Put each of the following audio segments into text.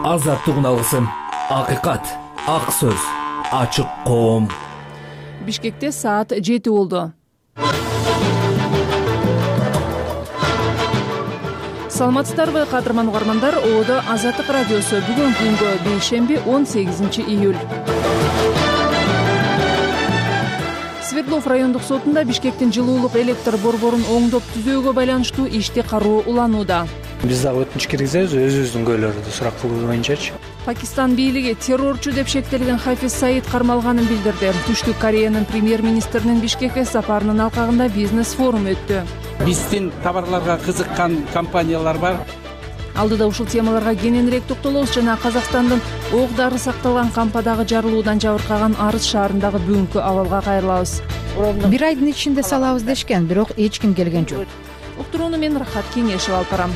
Азаттык алгысым, акыйкат, ак сөз, ачык коом. Бишкекте саат 7 болду. Саламатсыздарбы кадырман угармандар, Оодо Азаттык радиосу. Бүгүн күнгө бейшемби 18 июль. Свердлов райондук сотунда Бишкектин жылуулук электр борборун оңдоп түзөөгө байланыштуу ишти кароо уланууда. Биз дагы өтүнүч киргизебиз өзүбүздүн көйлөрдү сурак кылуу боюнчачы. Пакистан бийлиги террорчу деп шектелген Хафиз Саид кармалганын билдирди. Түштүк Кореянын премьер-министринин Бишкекке сапарынын алкагында бизнес-форум өттү. Биздин товарларга кызыккан компаниялар бар. Алдыда ушул темаларга кененирээк токтолобуз жана Казакстандын ок дары сакталган кампадагы жарылуудан жабыркаган Арыс шаарындагы бүгүнкү абалга кайрылабыз. Бир айдын ичинде салабыз дешкен, бирок эч ким келген жок. Уктурууну мен Рахат Кеңешев алып барам.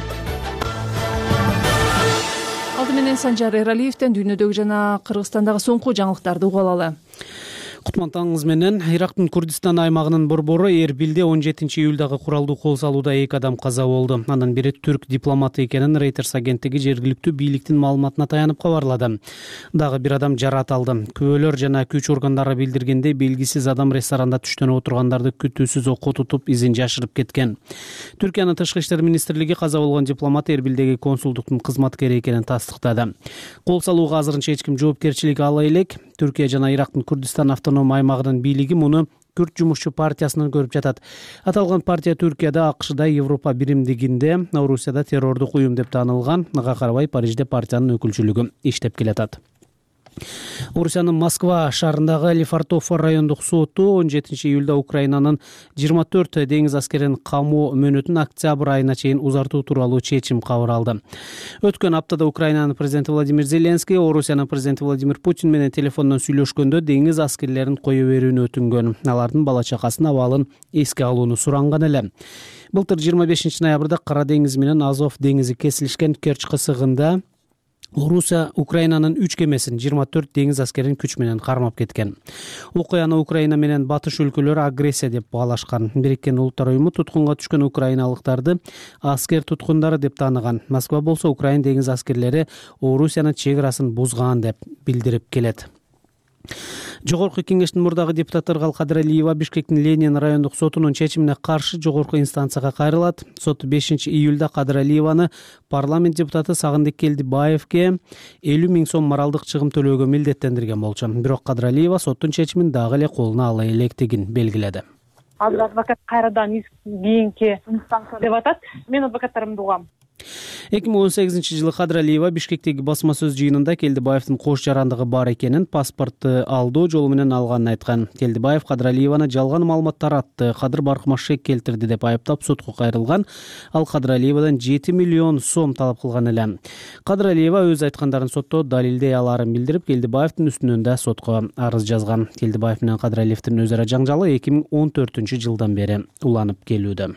Алды менен Санжар Эралиевден дүйнөдөгү жана Кыргызстандагы соңку жаңылыктарды угуп алалы. Кутмантаңыз менен. Ирактын Курдистан аймагынын борбору Эрбилде 17 июлдагы куралдуу кол салууда 2 адам каза болду. Анын бири түрк дипломаты экенин Reuters агенттиги жергиликтүү бийликтин маалыматына таянып кабарлады. Дагы бир адам жаракат алды. Күбөлөр жана күч органдары билдиргендей, белгисиз адам ресторанда түштөнүп отургандарды күтүүсүз окко тутуп изин жашырып кеткен. Түркиянын тышкы иштер министрлиги каза болгон дипломат Эрбилдеги консулдуктун кызматкери экенин тастыктады. Кол салууга азырынча эч ким жоопкерчилик ала элек. Түркия жана Ирактын Курдистан автоном аймагынын бийлиги муну Күрд жумушчу партиясынан көрүп жатат. Аталган партия Түркияда, АКШда, Европа биримдигинде, Орусияда террордук уюм деп таанылган. Ага карабай Парижде партиянын өкүлчүлүгү иштеп келатат. Орусиянын Москва шаарындагы Лефортово райондук соту 17 июлда Украинанын 24 деңиз аскерин камоо мөөнөтүн октябрь айына чейин узартуу тууралуу чечим кабыл алды. Өткөн аптада Украинанын президенти Владимир Зеленский Орусиянын президенти Владимир Путин менен телефондон сүйлөшкөндө деңиз аскерлерин кое берүүнү өтүнгөн. Алардын бала чакасынын абалын эске алууну суранган эле. Былтыр 25 ноябрда Кара деңиз менен Азов деңизи кесилишкен Керчь кысыгында Орусия Украинанын 3 кемесин 24 деңиз аскерин күч менен кармап кеткен. Окуяны Украина менен батыш өлкөлөрү агрессия деп баалашкан. Бириккен Улуттар уюму туткунга түшкөн украиналыктарды аскер туткундары деп тааныган. Москва болсо Украин деңиз аскерлери Орусиянын чек арасын бузган деп билдирип келет. Жогорку кеңештин мурдагы депутаты Кадыр Алиева Бишкектин Ленин райондук сотунун чечимине каршы жогорку инстанцияга кайрылат. Сот 5 июлда Кадыр Алиеваны парламент депутаты Сагындык Келдибаевке 50 000 сом моралдык чыгым төлөөгө милдеттендирген болчу. Бирок Кадыр Алиева соттун чечимин дагы эле колуна ала электигин белгиледи. Азыр адвокат кайрадан кийинки инстанция деп атат. Мен адвокаттарымды угам. 2018 жылы Кадыр Алиева Бишкектеги басма сөз жыйынында Келдибаевдин кош жарандыгы бар экенин, паспорту алдоо жолу менен алганын айткан. Келдибаев Кадыр Алиеваны жалган маалымат таратты, Кадыр баркыма шек келтирди деп айыптап сотко кайрылган. Ал Кадыр Алиевадан 7 миллион сом талап кылган эле. Кадыр Алиева өз айткандарын сотто далилдей аларын билдирип, Келдибаевдин үстүнөн да сотко арыз жазган. Келдибаев менен Кадыр Алиевдин өзара жаңжалы 2014 жылдан бери уланып келүүдө.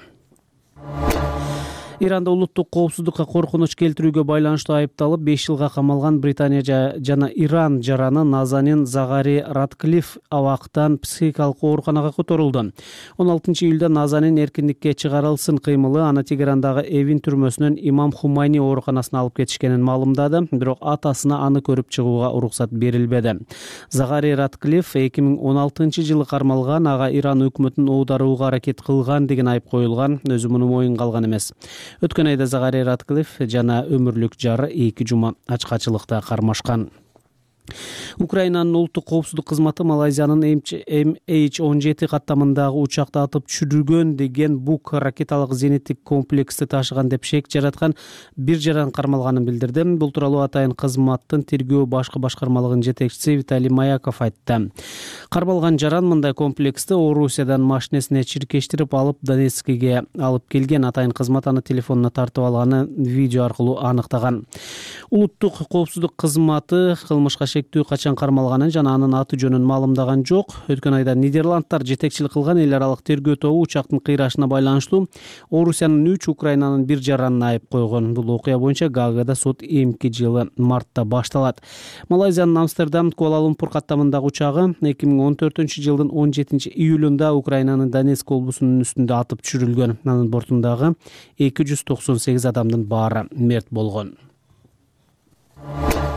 Иранда улуттук коопсуздукка коркунуч келтирүүгө байланыштуу айыпталып 5 жылга камалган Британия жана Иран жараны Назанин Загари Ратклифф абактан психикалык ооруканага которулду. 16 июлда Назанин эркиндикке чыгарылсын кыймылы аны Тегерандагы Эвин түрмөсүнөн Имам Хумайни ооруканасына алып кетишкенин маалымдады, бирок атасына аны көрүп чыгууга уруксат берилбеди. Загари Ратклифф 2016 жылы кармалган, ага Иран өкмөтүн оодарууга аракет кылган деген айып коюлган, өзү муну моюнга алган эмес. Өткөн айда Загари Ратклифф жана өмүрлүк жары 2 жума ачкачылыкта кармашкан. Украинанын улуттук коопсуздук кызматы Малайзиянын MH17 каттамындагы учакты атып түшүргөн деген бук ракеталык зениттик комплексти ташыган деп шек жараткан бир жаран кармалганын билдирди. Бул тууралуу атайын кызматтын тергөө башкы башкармалыгынын жетекчиси Виталий Маяков айтты. Кармалган жаран мындай комплексти Орусиядан машинесине чиркештирип алып Донецкиге алып келген. Атайын кызмат аны телефонуна тартып алганы видео аркылуу аныктаган. Улуттук коопсуздук кызматы кылмышка шектүү качан кармалганын жана анын аты жөнүн маалымдаган жок. Өткөн айда Нидерландтар жетекчилик кылган эл аралык тергөө тобу учактын кыйрашына байланыштуу Орусиянын 3, Украинанын 1 жаранына айып койгон. Бул окуя боюнча Гаагада сот эмки жылы мартта башталат. Малайзиянын Амстердам Куала-Лумпур каттамындагы учагы 2014 жылдын 17 июлунда Украинанын Донецк облусунун үстүндө атып түшүрүлгөн. Анын бортундагы 298 адамдын баары мерт болгон.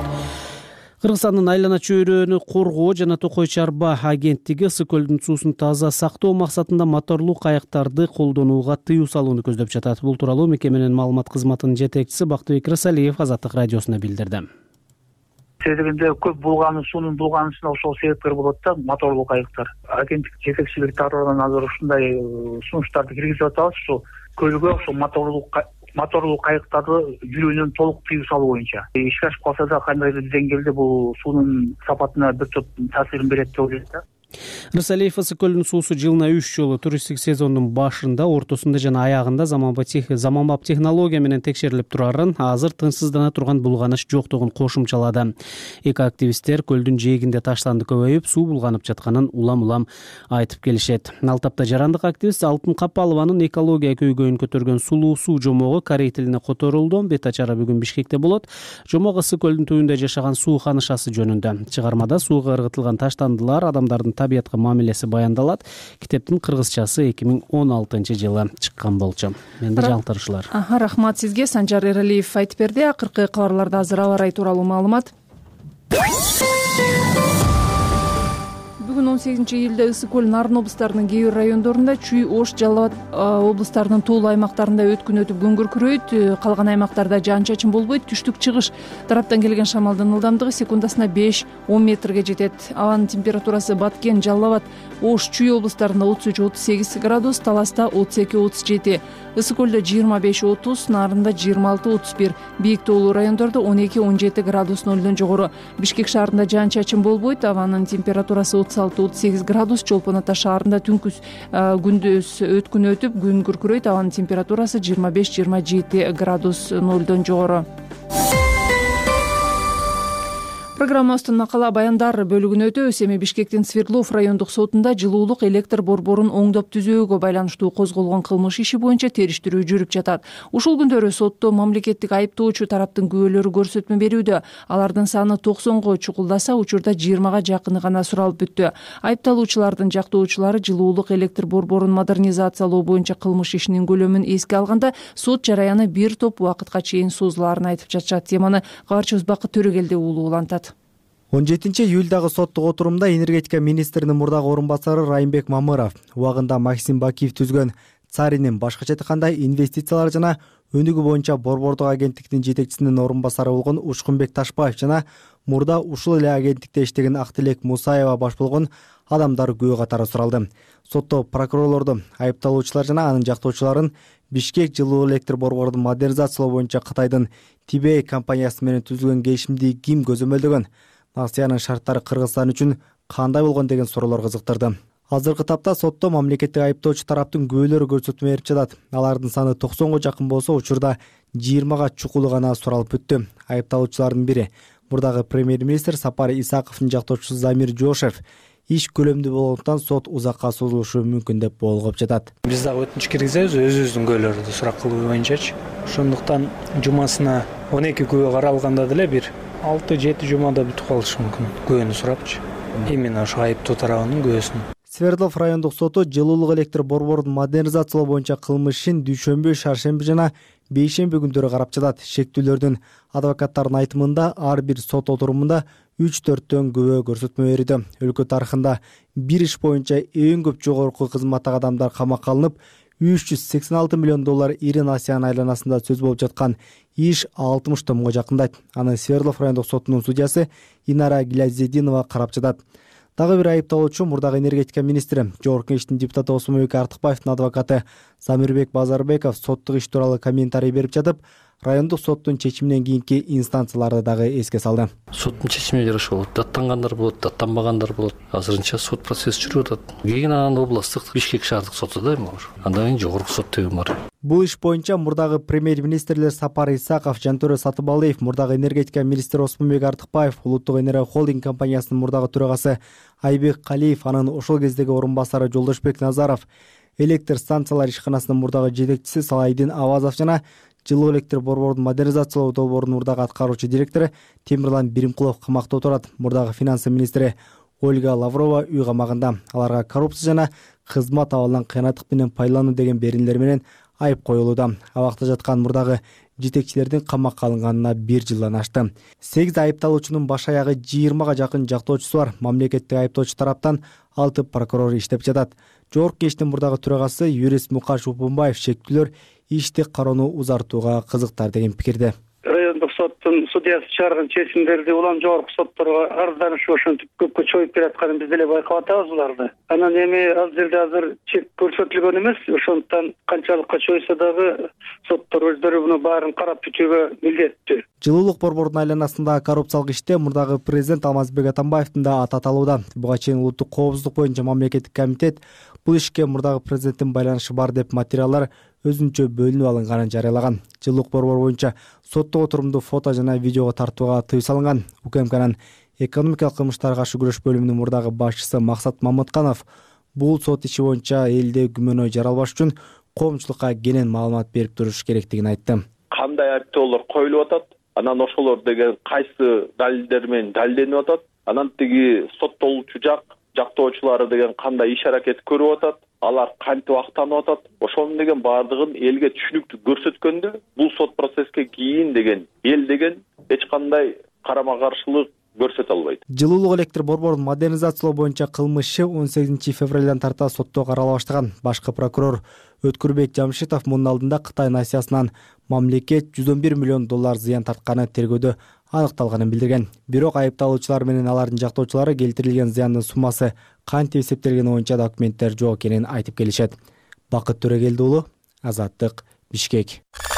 Кыргызстандын айлана чөйрөнү коргоо жана Токой Чарба агенттиги ысык көлдүн суусун таза сактоо максатында моторлуу кайыктарды колдонууга тыюу салууну көздөп жатат. Бул тууралуу мекеменин маалымат кызматынын жетекчиси Бактыбек Рысалиев Азаттык радиосуна билдирди. Себебинде көп булганы суунун булганысына ошол себептер болот да, моторлуу кайыктар. Агенттик жетекчилиги тарабынан азыр ушундай сунуштарды киргизип атабыз. Ошо көлгө ошо моторлуу кайыктарды жүрүүнүн толук тыюу салуу боюнча. Ишке ашып калса да кандайдыр деңгээлде бул суунун сапатына бир топ таасирин берет деп ойлойт да. Рысалиев ысык көлдүн суусу жылына 3 жолу туристтик сезондун башында, ортосунда жана аягында заманбап технология менен текшерилип турарын, азыр тынчсыздана турган булганыш жоктугун кошумчалады. Экоактивисттер көлдүн жээгинде таштанды көбөйүп, суу булганып жатканын улам-улам айтып келишет. Ал тапта жарандык активист Алтын Капалованын экология көйгөйүн көтөргөн сулуу суу жомогу корей тилине которулду. Бет ачары бүгүн Бишкекте болот. Жомок ысык көлдүн түбүндө жашаган суу ханышасы жөнүндө. Чыгармада сууга ыргытылган таштандылар, адамдардын табиятка мамилеси баяндалат. Китептин кыргызчасы 2016 жылы чыккан болчу. Менде жалтырышлар. Рахмат сизге. Санжар Эралиев айтып берди. Акыркы кабарларда азыр аба ырайы тууралуу маалымат. Бүгүн 18-июлда ысык көл Нарын облустарынын кээ бир райондорунда, Чүй, Ош, Жалал Абад облустарынын туулуу аймактарында өткүн өтүп күн күркүрөйт. Калган аймактарда жаан-чачын болбойт. Түштүк-чыгыш тараптан келген шамалдын ылдамдыгы секундасына 5-10 метрге жетет. Абанын температурасы Баткен, Жалал Абад, Ош, Чүй облустарында 33-38 градус, Таласта 32-37. Ысык көлдө 25-30, Нарында 26-31, бийик тоолуу райондордо 12-17 градус нөлдөн жогору. Бишкек шаарында жаан-чачын болбойт. Абанын температурасы 36-38 градус, Чолпон Ата шаарында түнкүс күндүз өткүн өтүп күн күркүрөйт. Абанын температурасы 25-27 градус нөлдөн жогору. Программабыздын макала баяндар бөлүгүнө өтөбүз. Эми Бишкектин Свердлов райондук сотунда жылуулук электр борборун оңдоп түзүүгө байланыштуу козголгон кылмыш иши боюнча териштирүү жүрүп жатат. Ушул күндөрү сотто мамлекеттик айыптоочу тараптын күбөлөрү көрсөтмө берүүдө. Алардын саны 90го чукулдаса, учурда 20га жакыны гана суралып бүттү. Айыпталуучулардын жактоочулары жылуулук электр борборун модернизациялоо боюнча кылмыш ишинин көлөмүн эске алганда, сот жараяны бир топ убакытка чейин созулаарын айтып жатышат. Теманы кабарчыбыз Бакыт Төрөгелди уулу улантат. 17-июлдагы соттук отурумда энергетика министринин мурдагы орун басары Райымбек Мамыров, убагында Максим Бакиев түзгөн Царинин, башкача айтканда инвестициялар жана өнүгүү боюнча борбордук агенттиктин жетекчисинин орун басары болгон Учкунбек Ташбаев жана мурда ушул эле агенттикте иштеген Актилек Мусаева баш болгон адамдар күбө катары суралды. Сотто прокурорлорду, айыпталуучулар жана анын жактоочуларын Бишкек жылуу электр борборун модернизациялоо боюнча Кытайдын Тибей компаниясы менен түзүлгөн келишимди ким көзөмөлдөгөн, акциянын шарттары Кыргызстан үчүн кандай болгон деген суроолор кызыктырды. Азыркы тапта сотто мамлекеттик айыптоочу тараптын күбөлөрү көрсөтмө берип жатат. Алардын саны 90го жакын болсо, учурда 20га чукулу гана суралып бүттү. Айыпталуучулардын бири мурдагы премьер-министр Сапар Исаковдун жактоочусу Замир Жошев иш көлөмдүү болгондуктан сот узакка созулушу мүмкүн деп болгоп жатат. Биз дагы өтүнүч киргизебиз өзүбүздүн күбөлөрдү сурак кылуу боюнчачы. Ошондуктан жумасына 12 күбө каралганда деле бир 6-7 жумада бүтүп калышы мүмкүн. Күбөнү сурапчы. Именно ошо айыптоо тарабынын күбөсүн. Свердлов райондук соту жылуулук электр борборун модернизациялоо боюнча кылмыш ишин дүйшөмбү, шаршемби жана бейшемби күндөрү карап жатат. Шектүүлөрдүн адвокаттарынын айтымында ар бир сот отурумунда 3-4төн күбө көрсөтмө берүүдө. Өлкө тарыхында бир иш боюнча эң көп жогорку кызматтагы адамдар камакка алынып, $386 миллион Ирин Асиян айланасында сөз болуп жаткан иш 60 томго жакындайт. Аны Свердлов райондук сотунун судьясы Инара Гилязединова карап жатат. Дагы бир айыпталуучу мурдагы энергетика министри, Жогорку Кеңештин депутаты Осмонбек Артыкбаевдин адвокаты Замирбек Базарбеков соттук иш тууралуу комментарий берип жатып, райондук соттун чечиминен кийинки инстанцияларды дагы эске салды. Соттун чечимине жараша болот. Даттангандар болот, даттанбагандар болот. Азырынча сот процесси жүрүп атат. Кийин анан областтык Бишкек шаардык соту да эми бар. Андан кийин жогорку сот деген бар. Бул иш боюнча мурдагы премьер-министрлер Сапар Исаков, Жантөрө Сатыбалдиев, мурдагы энергетика министри Осмонбек Артыкбаев, Улуттук энерго холдинг компаниясынын мурдагы төрагасы Айбек Калиев, анын ошол кездеги орун басары Жолдошбек Назаров, электр станциялар ишканасынын мурдагы жетекчиси Салайдин Авазов жана жылуу электр борборун модернизациялоо долбоорунун мурдагы аткаруучу директору Темирлан Биримкулов камакта отурат. Мурдагы финансы министри Ольга Лаврова үй камагында. Аларга коррупция жана кызмат абалынан кыянаттык менен пайдалануу деген беренелер менен айып коюлууда. Абакта жаткан мурдагы жетекчилердин камакка алынганына 1 жылдан ашты. 8 айыпталуучунун баш аягы 20га жакын жактоочусу бар. Мамлекеттик айыптоочу тараптан 6 прокурор иштеп жатат. Жогорку кеңештин мурдагы төрагасы юрист Мукаш Упунбаев шектүүлөр ишти кароону узартууга кызыктар деген пикирде. Райондук соттун судьясы чыгарган чечимдерди улам жогорку сотторго арызданышып ошентип көпкө чоюп бератканын биз деле байкап атабыз буларды. Анан эми ал жерде азыр чек көрсөтүлгөн эмес, ошондуктан канчалыкка чойсо дагы соттор өздөрү муну баарын карап бүтүүгө милдеттүү. Жылуулук борбордунун айланасындагы коррупциялык иште мурдагы президент Алмазбек Атамбаевдин да аты аталууда. Буга чейин улуттук коопсуздук боюнча мамлекеттик комитет бул ишке мурдагы президенттин байланышы бар деп материалдар өзүнчө бөлүнүп алынганын жарыялаган. Жылуулук борбор боюнча соттук отурумду фото жана видеого тартууга тыюу салынган. УКМКнын экономикалык кылмыштарга каршы күрөш бөлүмүнүн мурдагы башчысы Максат Мамытканов бул сот иши боюнча элде күмөнөө жаралбаш үчүн коомчулукка кенен маалымат берип туруш керектигин айтты. Кандай айыптоолор коюлуп атат? Анан ошолор деген кайсы далилдер менен далилденип атат? Анан тиги соттолуучу жактоочулары деген кандай иш аракет көрүп атат? Алар кантип актанып атат? Ошонун деген баардыгын элге түшүнүктүү көрсөткөндө бул сот процесске кийин деген эл деген эч кандай карама каршылык көрсөтө албайт. Жылуулук электр борборун модернизациялоо боюнча кылмышы 18 февралдан тарта сотто карала баштаган. Башкы прокурор Өткүрбек Жамшитов мунун алдында Кытай насиясынан мамлекет $111 миллион зыян тартканы тергөөдө аныкталганын билдирген. Бирок айыпталуучулар менен алардын жактоочулары келтирилген зыяндын суммасы кантип эсептелгени боюнча документтер жок экенин айтып келишет. Бакыт Төрөгелди уулу, Азаттык, Бишкек.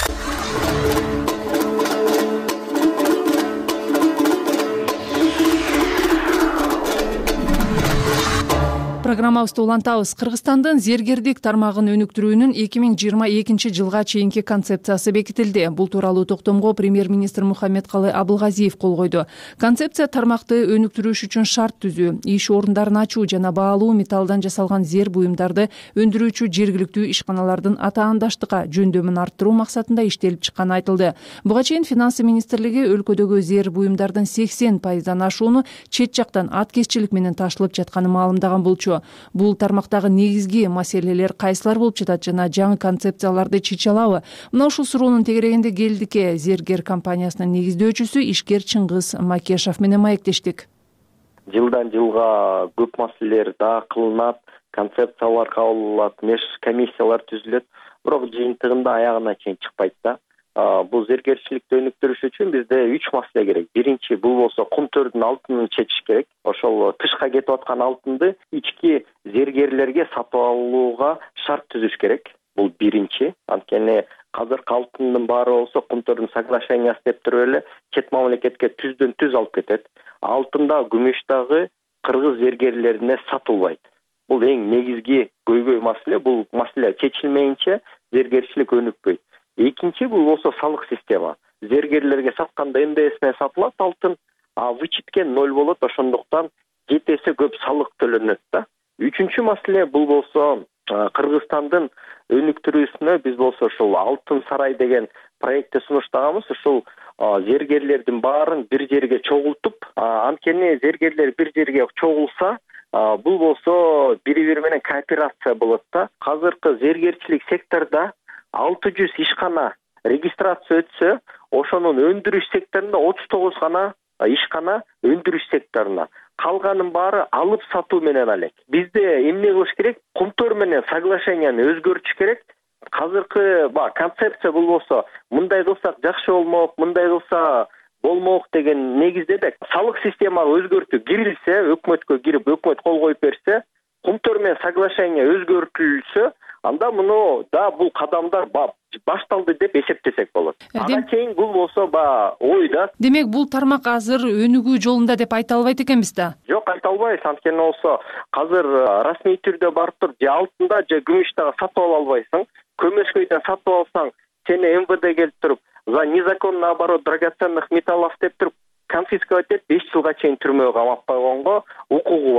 Программабызды улантабыз. Кыргызстандын зергердик тармагын өнүктүрүүнүн 2022 жылга чейинки концепциясы бекитилди. Бул тууралуу токтомго премьер-министр Мухаммедкалы Абылгазиев кол койду. Концепция тармакты өнүктүрүш үчүн шарт түзүү, иш орундарын ачуу жана баалуу металлдан жасалган зер буюмдарды өндүрүүчү жергиликтүү ишканалардын атаандаштыкка жөндөмүн арттыруу максатында иштелип чыкканы айтылды. Буга чейин Финансы министрлиги өлкөдөгү зер буюмдардын 80%дан ашууну чет жактан аткезчилик менен ташылып жатканын маалымдаган болчу. Бул тармактагы негизги маселелер кайсылар болуп жатат жана жаңы концепцияларды чече алабы? Мына ушул суроонун тегерегинде Келдике Зергер компаниясынын негиздөөчүсү ишкер Чыңгыз Макешов менен маектештик. Жылдан жылга көп маселелер да кылынат, концепциялар кабыл алынат, комиссиялар түзүлөт, бирок жыйынтыгында аягына чейин чыкпайт да. Бул зергерчиликти өнүктүрүш үчүн бизде 3 маселе керек. Биринчи, бул болсо кумтөрдүн алтынын чечиш керек. Ошол тышка кетип аткан алтынды ички зергерлерге сатып алууга шарт түзүш керек. Бул биринчи. Анткени азыркы алтындын баары болсо кумтөрдүн соглашениясы деп туруп эле чет мамлекетке түздөн түз алып кетет. Алтын да, күмүш дагы кыргыз зергерлерине сатылбайт. Бул эң негизги көйгөй маселе. Бул маселе чечилмейинче зергерчилик өнүкпөйт. Экинчи, бул болсо салык система. Зергерлерге сатканда НДС менен сатылат алтын, вычетке 0 болот, ошондуктан 7 эсе көп салык төлөнөт да. Үчүнчү маселе, бул болсо Кыргызстандын өнүктүрүүсүнө биз болсо ушул Алтын сарай деген проектти сунуштаганбыз. Ушул зергерлердин баарын бир жерге чогултуп, анткени зергерлер бир жерге чогулса, бул болсо бири-бири менен кооперация болот да. Азыркы зергерчилик секторда 600 ишкана регистрация өтсө, ошонун өндүрүш секторунда 39 гана ишкана өндүрүш секторуна. Калганын баары алып сатуу менен алек. Бизде эмне кылыш керек? Кумтөр менен соглашенияны өзгөртүш керек. Азыркы концепция бул болсо, мындай кылсак жакшы болмок, мындай кылса болмок деген негизде элек. Салык системага өзгөртүү кирилсе, өкмөткө кирип, өкмөт кол коюп берсе, кумтөр менен соглашение өзгөртүлсө, анда муну да бул кадамдар башталды деп эсептесек болот. Ага чейин бул болсо ой да. Демек бул тармак азыр өнүгүү жолунда деп айта албайт экенбиз да? Жок, айта албайбыз. Анткени болсо азыр расмий түрдө барып туруп же алтында же күмүштө сатып ала албайсың. Көмөшкөйдөн сатып алсаң, сени МВД келип туруп за незаконный оборот драгоценных металлов деп туруп конфисковать этип 5 жылга чейин түрмөгө камап койгонго укугу бар.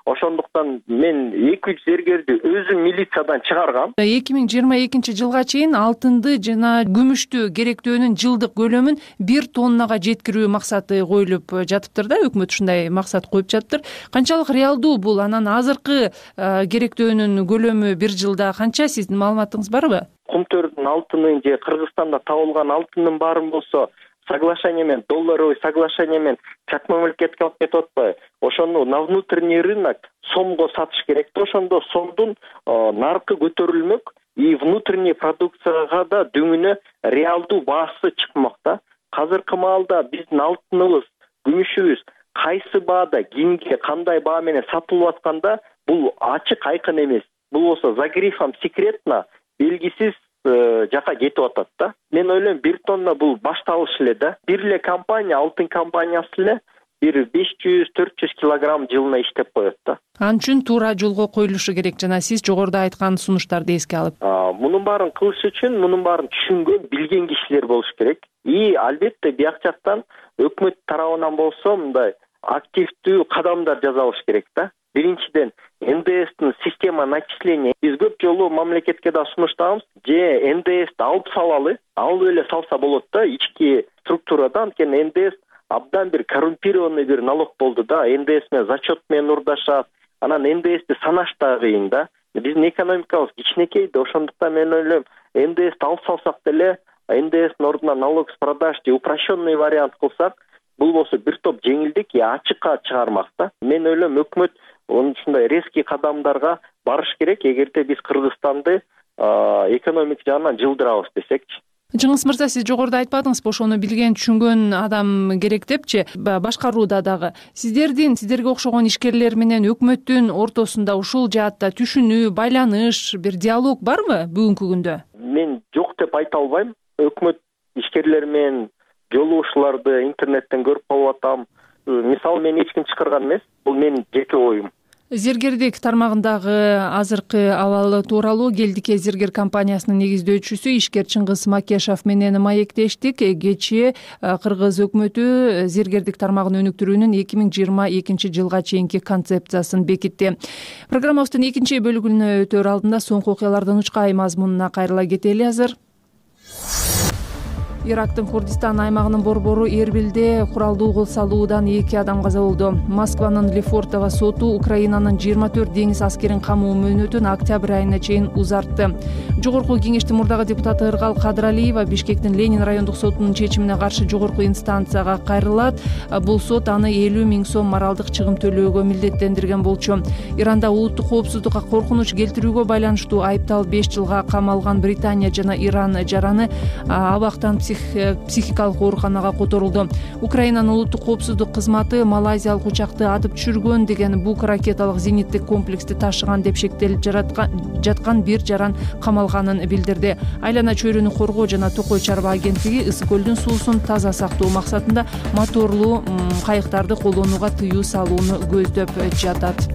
ошондуктан мен 200 зергерди өзүм милициядан чыгаргам. 2022 жылга чейин алтынды жана күмүштү керектөөнүн жылдык көлөмүн 1 тоннага жеткирүү максаты коюлуп жатыптыр да, өкмөт ушундай максат коюп жатыптыр. Канчалык реалдуу бул? Анан азыркы керектөөнүн көлөмү бир жылда канча, сиздин маалыматыңыз барбы? Кумтөрдүн алтынын же Кыргызстанда табылган алтындын баарын болсо соглашение менен, долларовый соглашение менен чак мамлекетке алып кетип атпайбы? Ошону на внутренний рынок сомго сатыш керек да, ошондо сомдун наркы көтөрүлмөк и внутренний продукцияга да дөңүнө реалдуу баасы чыкмак да. Азыркы маалда биздин алтыныбыз, күмүшүбүз кайсы баада, кимге, кандай баа менен сатылып атканда бул ачык айкын эмес. Бул болсо за грифом секретно, белгисиз жака кетип атат да. Мен ойлойм 1 тонна бул башталыш эле да. Бир эле компания, алтын компаниясы эле бир 500-400 килограмм жылына иштеп коет да. Ал үчүн туура жолго коюлушу керек жана сиз жогоруда айткан сунуштарды эске алып. Мунун баарын кылыш үчүн мунун баарын түшүнгөн, билген кишилер болуш керек. И албетте бияк жактан өкмөт тарабынан болсо мындай активдүү кадамдар жасалыш керек да. Биринчиден, НДСтин система начисления. Биз көп жолу мамлекетке да сунуштабыз, же НДСти алып салалы, алып эле салса болот да, ички структурада. Анткени НДС абдан бир коррумпированный бир налог болду да. НДС менен зачет менен урдашат, анан НДСти санаш да кыйын да. Биздин экономикабыз кичинекей да, ошондуктан мен ойлойм, НДСти алып салсак деле, НДСтин ордуна налог с продаж же упрощенный вариант кылсак, бул болсо бир топ жеңилдик ачыкка чыгармак да. Мен ойлойм, өкмөт ушундай резкий кадамдарга барыш керек, эгерде биз Кыргызстанды экономик жагынан жылдырабыз десекчи. Жыңгыз мырза, сиз жогоруда айтпадыңызбы, ошону билген, түшүнгөн адам керек депчи, башкарууда дагы. Сиздерге окшогон ишкерлер менен өкмөттүн ортосунда ушул жаатта түшүнүү, байланыш, бир диалог барбы бүгүнкү күндө? Мен жок деп айта албайм. Өкмөт ишкерлери менен жолугушууларды интернеттен көрүп калып атам. Мисалы, мен эч ким чакырган эмес, бул менин жеке оюм. Зергердик тармагындагы азыркы абалы тууралуу Келдике зергер компаниясынын негиздөөчүсү ишкер Чыңгыз Макешов менен маектештик. Кечээ Кыргыз өкмөтү зергердик тармагын өнүктүрүүнүн 2022 жылга чейинки концепциясын бекитти. Программабыздын экинчи бөлүгүнө өтөр алдында соңку окуялардын учкай мазмунуна кайрыла кетели азыр. Ирактын Курдистан аймагынын борбору Эрбилде куралдуу кол салуудан 2 адам каза болду. Москванын Лефортово соту Украинанын 24 деңиз аскерин камоо мөөнөтүн октябрь айына чейин узартты. Жогорку кеңештин мурдагы депутаты Ыргал Кадыралиева Бишкектин Ленин райондук сотунун чечимине каршы жогорку инстанцияга кайрылат. Бул сот аны 50 000 сом моралдык чыгым төлөөгө милдеттендирген болчу. Иранда улуттук коопсуздукка коркунуч келтирүүгө байланыштуу айыпталып 5 жылга камалган Британия жана Иран жараны абактан психикалык ооруканага которулду. Украинанын улуттук коопсуздук кызматы малайзиялык учакты атып түшүргөн деген бук ракеталык зениттик комплексти ташыган деп шектелип жаткан бир жаран камалганын билдирди. Айлана чөйрөнү коргоо жана Токой чарба агенттиги ысык көлдүн суусун таза сактоо максатында моторлуу кайыктарды колдонууга тыюу салууну көздөп жатат.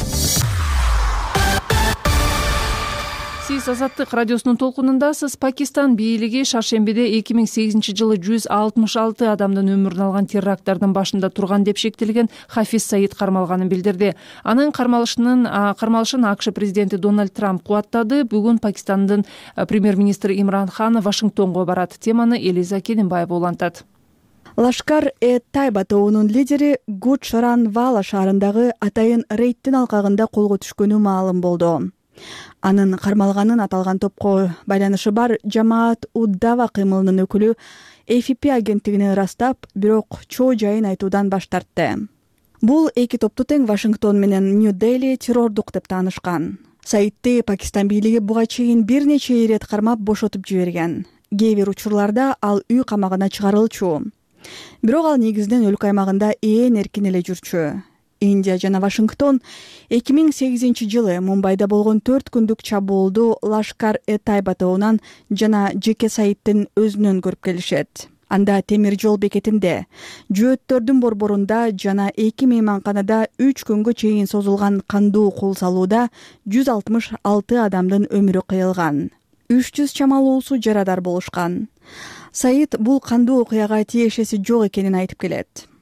Сиз Азаттык радиосунун толкунундасыз. Пакистан бийлиги шаршембиде 2008 жылы 166 адамдын өмүрүн алган теракттардын башында турган деп шектелген Хафиз Саид кармалганын билдирди. Анын кармалышын АКШ президенти Дональд Трамп кубаттады. Бүгүн Пакистандын премьер-министри Имран Хан Вашингтонго барат. Теманы Элиза Кененбаева улантат. Лашкар-э-Тайба тобунун лидери Гуджранвала шаарындагы атайын рейдтин алкагында колго түшкөнү маалым болду. Анын кармалганын аталган топко байланышы бар Жамаат Уддава кыймылынын өкүлү AFP агенттигине ырастап, бирок чоо жайын айтуудан баш тартты. Бул эки топту тең Вашингтон менен Нью-Дели террордук деп таанышкан. Саидти Пакистан бийлиги буга чейин бир нече ирет кармап бошотуп жиберген. Кээ бир учурларда ал үй камагына чыгарылчу. Бирок ал негизинен өлкө аймагында ээн эркин эле жүрчү. Индия жана Вашингтон 2008 жылы Мумбайда болгон 4 күндүк чабуулду Лашкар-э-Тайба тобунан жана жеке Саидтин өзүнөн көрүп келишет. Анда темир жол бекетинде, жөөттөрдүн борборунда жана 2 мейманканада 3 күнгө чейин созулган кандуу кол салууда 166 адамдын өмүрү кыйылган. 300 чамалуусу жарадар болушкан. Саид бул кандуу окуяга тиешеси жок экенин айтып келет.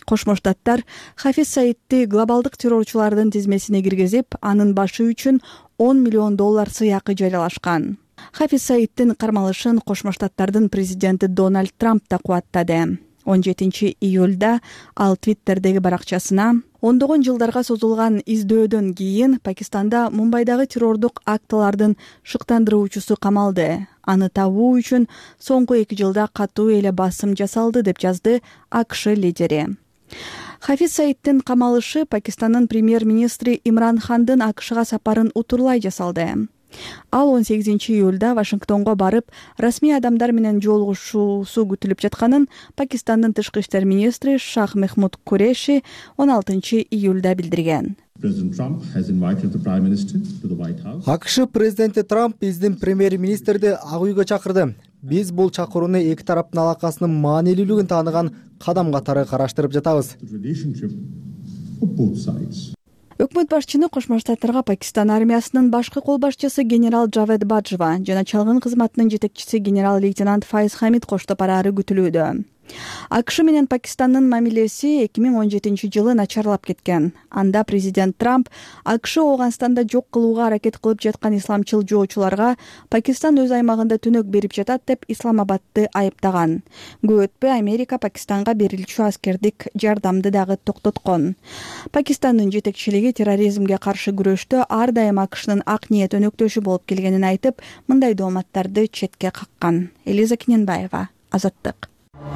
Кошмо Штаттар Хафиз Саидти глобалдык террорчулардын тизмесине киргизип, анын башы үчүн $10 миллион сыйакы жарыялашкан. Хафиз Саидтин кармалышын Кошмо Штаттардын президенти Дональд Трамп да кубаттады. 17 июлда ал Твиттердеги баракчасына ондогон жылдарга созулган издөөдөн кийин Пакистанда Мумбайдагы террордук актылардын шыктандыруучусу камалды. Аны табуу үчүн соңку 2 жылда катуу эле басым жасалды деп жазды АКШ лидери. Хафиз Саидтин камалышы Пакистандын премьер-министри Имран Хандын АКШга сапарын утурлай жасалды. Ал 18 июлда Вашингтонго барып, расмий адамдар менен жолугушуусу күтүлүп жатканын Пакистандын тышкы иштер министри Шах Мехмуд Куреши 16 июлда билдирген. АКШ президенти Трамп биздин премьер-министрди Ак үйгө чакырды. Биз бул чакырууну эки тараптын алакасынын маанилүүлүгүн тааныган кадам катары караштырып жатабыз. Өкмөт башчыны Кошмо Штаттарга Пакистан армиясынын башкы кол башчысы генерал Джавед Баджва жана чалгын кызматынын жетекчиси генерал-лейтенант Файз Хамид коштоп бараары күтүлүүдө. АКШ менен Пакистандын мамилеси 2017 жылы начарлап кеткен. Анда президент Трамп АКШ Ооганстанда жок кылууга аракет кылып жаткан исламчыл жоочуларга Пакистан өз аймагында түнөк берип жатат деп Исламабадты айыптаган. Көп өтпөй Америка Пакистанга берилчү аскердик жардамды дагы токтоткон. Пакистандын жетекчилиги терроризмге каршы күрөштө ар дайым АКШнын ак ниет өнөктөшү болуп келгенин айтып, мындай дооматтарды четке каккан. Элиза Киненбаева, Азаттык.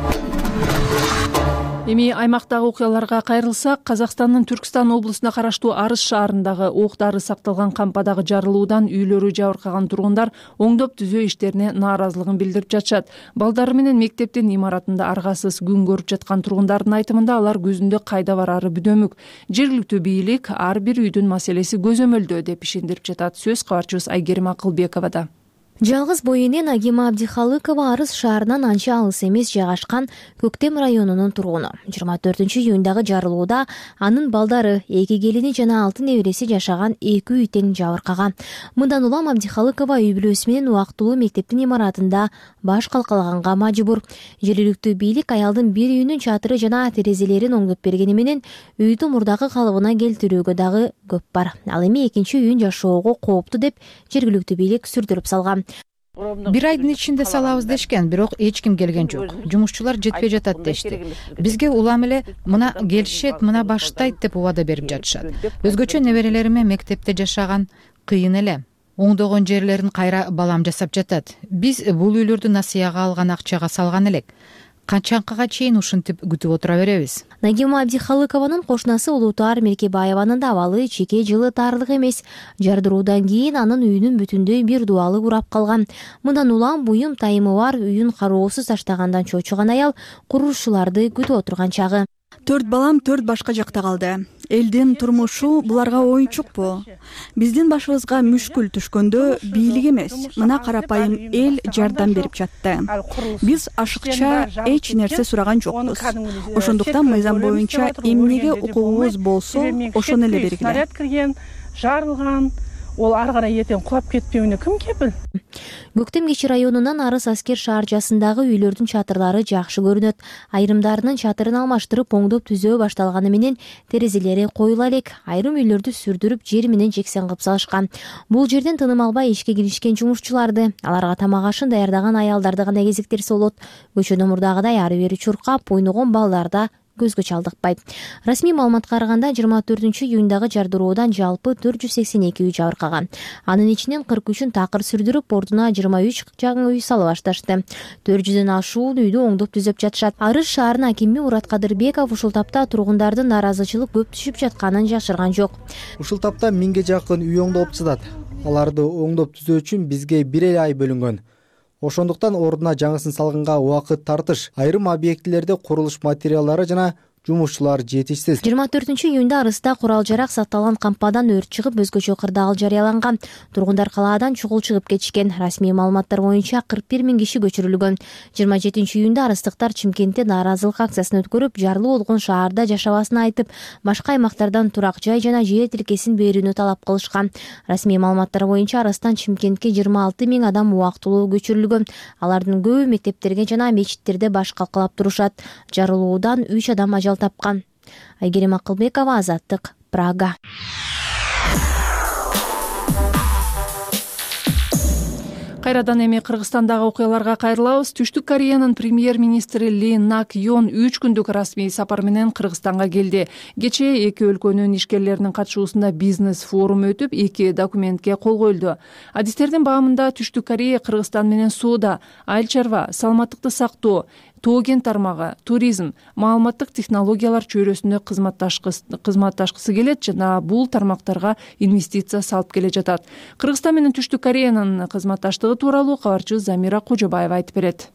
Эми аймактагы окуяларга кайрылсак, Казакстандын Түркстан облусуна караштуу Арыс шаарындагы ок-дары сакталган кампадагы жарылуудан үйлөрү жабыркаган тургундар оңдоп түзөө иштерине нааразылыгын билдирип жатышат. Балдары менен мектептин имаратында аргасыз күн көрүп жаткан тургундардын айтымында алар көзүндө кайда барары бүдөмүк. Жергиликтүү бийлик ар бир үйдүн маселеси көзөмөлдөө деп ишендирип жатат. Сөз кабарчыбыз Айгерим Акылбековада. Жалгыз бойыне Нагима Абдихалыкова Арыс шаарынан анча алыс эмес жайгашкан Көктем районунун тургуну. 24 июндагы жарылууда анын балдары, 2 келини жана 6 небереси жашаган 2 үй тең жабыркаган. Мындан улам Абдихалыкова үй бүлөсү менен убактылуу мектептин имаратында баш калкалаганга мажбур. Жергиликтүү бийлик аялдын бир үйүнүн чатыры жана терезелерин оңдоп бергени менен үйдү мурдагы калыбына келтирүүгө дагы көп бар. Ал эми экинчи үйүн жашоого кооптуу деп жергиликтүү бийлик сүрдүрүп салган. Бир айдын ичинде салабыз дешкен, бирок эч ким келген жок. Жумушчулар жетпей жатат дешти. Бизге улам эле мына келишет, мына баштайт деп убада берип жатышат. Өзгөчө неберелериме мектепте жашаган кыйын эле. Оңдогон жерлерин кайра балам жасап жатат. Биз бул үйлөрдү насыяга алган акчага салган элек. Канчанкага чейин ушинтип күтүп отура беребиз. Нагима Абдихалыкованын кошунасы Улутаар Меркебаеванын да абалы чеке жылы тарлык эмес. Жардыруудан кийин анын үйүнүн бүтүндөй бир дубалы урап калган. Мындан улам буюм тайымы бар үйүн кароосуз таштагандан чочуган аял курушчуларды күтүп отурган чагы. 4 балам 4 башка жакта калды. Элдин турмушу буларга оюнчукпу? Биздин башыбызга мүшкүл түшкөндө бийлик эмес, мына карапайым эл жардам берип жатты. Биз ашыкча эч нерсе сураган жокпуз. Ошондуктан мыйзам боюнча эмнеге укугубуз болсо, ошону эле бергиле. Жарылган, ол ары карай эртең кулап кетпеуине ким кепил? Көктем кечи районунан Арыс аскер шаарчасындагы үйлөрдүн чатырлары жакшы көрүнөт. Айрымдарынын чатырын алмаштырып оңдоп түзөө башталганы менен терезелери коюла элек. Айрым үйлөрдү сүрдүрүп жер менен жексен кылып салышкан. Бул жерден тыным албай ишке киришкен жумушчуларды, аларга тамак ашын даярдаган аялдарды гана кезиктирсе болот. Көчөнү мурдагыдай ары бери чуркап ойногон балдарда көзгө чалдыкпайт. Расмий маалыматка караганда 24 июндагы жардыруудан жалпы 482 үй жабыркаган. Анын ичинен 43-ün такыр сүрдүрүп, ордуна 23 жаңы үй салып башташты. 400дөн ашуун үйдү оңдоп түзөп жатышат. Арыс шаарынын акими Мурат Кадырбеков ушул тапта тургундардын нааразычылык көп түшүп жатканын жашырган жок. Ушул тапта 1000ге жакын үй оңдолуп жатат. Аларды оңдоп түзөө үчүн бизге 1 ай бөлүнгөн. Ошондуктан ордуна жаңысын салганга убакыт тартыш. Айрым объектилерде курулуш материалдары жана жумушчулар жетишсиз. 24 июнда Арыста курал жарак сакталган кампадан өрт чыгып, өзгөчө кырдаал жарыяланган. Тургундар калаадан чугул чыгып кетишкен. Расмий маалыматтар боюнча 41 000 киши көчүрүлгөн. 27 июнда арыстыктар Чимкентте нааразылык акциясын өткөрүп, жарлуу болгон шаарда жашабасын айтып, башка аймактардан турак жай жана жер тилкесин берүүнү талап кылышкан. Расмий маалыматтар боюнча Арыстан Чимкентке 26 000 адам убактылуу көчүрүлгөн. Алардын көбү мектептерге жана мечиттерде баш калкалап турушат. Жарылуудан 3 адам ажал ажал тапкан. Айгерим Акылбекова, Азаттык, Прага. Кайрадан эми Кыргызстандагы окуяларга кайрылабыз. Түштүк Кореянын премьер-министри Ли Нак Йон 3 күндүк расмий сапар менен Кыргызстанга келди. Кечээ эки өлкөнүн ишкерлеринин катышуусунда бизнес форум өтүп, 2 документке кол коюлду. Адистердин баамында Түштүк Корея Кыргызстан менен соода, айыл чарба, саламаттыкты сактоо, тоо-кен тармагы, туризм, маалыматтык технологиялар чөйрөсүндө кызматташкысы келет жана бул тармактарга инвестиция салып келе жатат. Кыргызстан менен Түштүк Кореянын кызматташтыгы тууралуу кабарчы Замира Кожобаева айтып берет.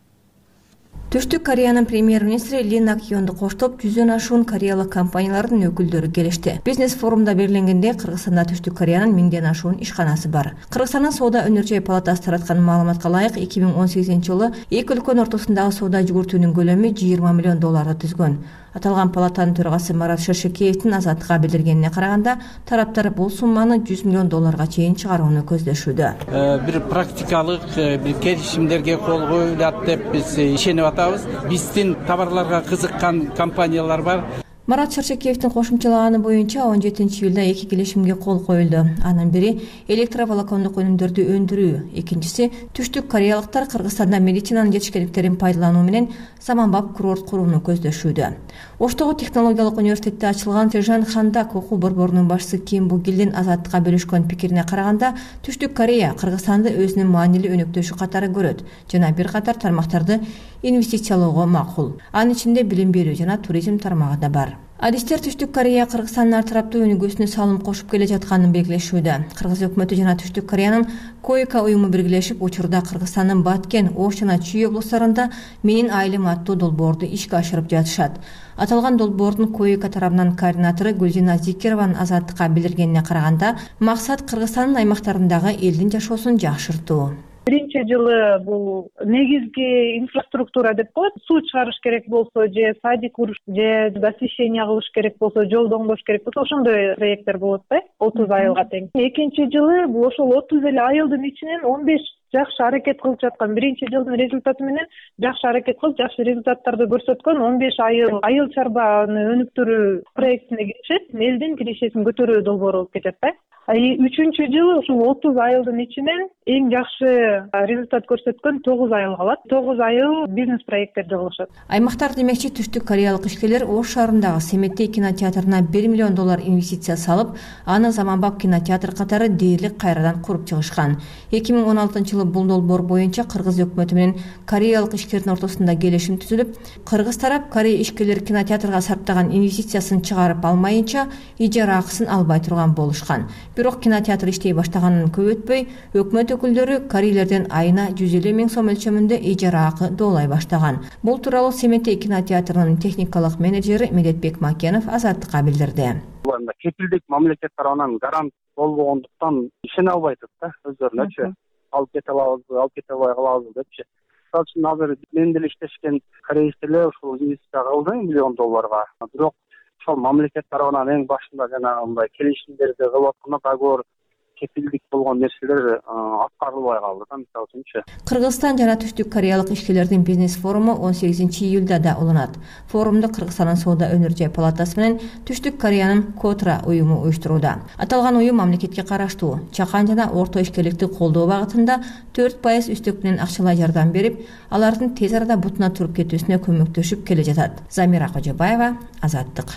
Түштүк Кореянын премьер-министри Ли Нак Йонду коштоп 100дөн ашуун кореялык компаниялардын өкүлдөрү келишти. Бизнес форумда белгиленгендей, Кыргызстанда Түштүк Кореянын 1000ден ашуун ишканасы бар. Кыргызстандын соода өнөр-жай палатасы тараткан маалыматка ылайык, 2018-жылы эки өлкөнүн ортосундагы соода жүгүртүүнүн көлөмү $20 миллион түзгөн. Аталган палатанын төрагасы Марат Шершекеевдин Азаттыкка билдиргенине караганда, тараптар бул сумманы $100 миллион чейин чыгарууну көздөшүүдө. Бир практикалык бир келишимдерге кол коюлат деп биз ишенип атабыз. Биздин товарларга кызыккан компаниялар бар. Марат Шершекеевдин кошумчалаганы боюнча 17-июлда 2 келишимге кол коюлду. Анын бири электроволокондук өнүмдөрдү өндүрүү, экинчиси түштүк кореялыктар Кыргызстанда медицинанын жетишкендиктерин пайдалануу менен заманбап курорт курууну көздөшүүдө. Оштогу технологиялык университетте ачылган Сержан Хандак окуу борборунун башчысы Ким Бугилдин Азаттыкка бөлүшкөн пикирине караганда, Түштүк Корея Кыргызстанды өзүнүн маанилүү өнөктөшү катары көрөт жана бир катар тармактарды инвестициялоого макул. Анын ичинде билим берүү жана туризм тармагы да бар. Адистер Түштүк Корея Кыргызстандын ар тараптуу өнүгүүсүнө салым кошуп келе жатканын белгилешүүдө. Кыргыз өкмөтү жана Түштүк Кореянын Койка уюму биргелешип, учурда Кыргызстандын Баткен, Ош жана Чүй облустарында Менин айылым аттуу долбоорду ишке ашырып жатышат. Аталган долбоордун Койка тарабынан координатору Гүлзина Зикированын Азаттыкка билдиргенине караганда, максат Кыргызстандын аймактарындагы элдин жашоосун жакшыртуу. Биринчи жылы бул негизги инфраструктура деп коет. Суу чыгарыш керек болсо, же садик куруш, же освещение кылыш керек болсо, жолду оңдош керек болсо, ошондой проекттер болот да, 30 айылга тең. Экинчи жылы бул ошол 30 эле айылдын ичинен 15 жакшы аракет кылып жаткан. Биринчи жылдын результаты менен жакшы аракет кылып, жакшы результаттарды көрсөткөн 15 айыл чарбаны өнүктүрүү проектине киришет, элдин кирешесин көтөрүү долбоору болуп кетет да. Үчүнчү жылы ушул 30 айылдын ичинен эң жакшы результат көрсөткөн 9 айыл калат. 9 айыл бизнес проекттерди кылышат. Аймактар демекчи, Түштүк кореялык ишкерлер Ош шаарындагы Семеттей кинотеатрына $1 миллион инвестиция салып, аны заманбап кинотеатр катары дээрлик кайрадан куруп чыгышкан. 2016-жылы бул долбоор боюнча Кыргыз өкмөтү менен кореялык ишкердин ортосунда келишим түзүлүп, Кыргыз тарап Корея ишкерлери кинотеатрга сарптаган инвестициясын чыгарып алмайынча ижара акысын албай турган болушкан. Бирок кинотеатр иштей баштаганын көп өтпөй, өкмөт өкүлдөрү корейлерден айына 150 000 сом өлчөмүндө ижара акы доолай баштаган. Бул тууралуу Семеттей кинотеатрынын техникалык менеджери Медетбек Макенов Азаттыкка билдирди. Кепилдик мамлекет тарабынан гарант болбогондуктан ишене албайт да өздөрүнөчү. Алып кете албай калабыз депчи. Мисалы үчүн азыр менен деле иштешкен кореецтер ушул инвестиция кылды $1 миллион. Бирок ошол мамлекет тарабынан эң башында жана мындай келишимдерди кылып атканда договор кепилдик болгон нерселер аткарылбай калды да, мисалы үчүнчү. Кыргызстан жана Түштүк кореялык ишкерлердин бизнес форуму 18-июлда да уланат. Форумду Кыргызстандын соода өнөр-жай палатасы менен Түштүк Кореянын Котра уюму уюштурууда. Аталган уюм мамлекетке караштуу чакан жана орто ишкерликти колдоо багытында 4% үстөк менен акчалай жардам берип, алардын тез арада бутуна туруп кетүүсүнө көмөктөшүп келе жатат. Замира Кожобаева, Азаттык.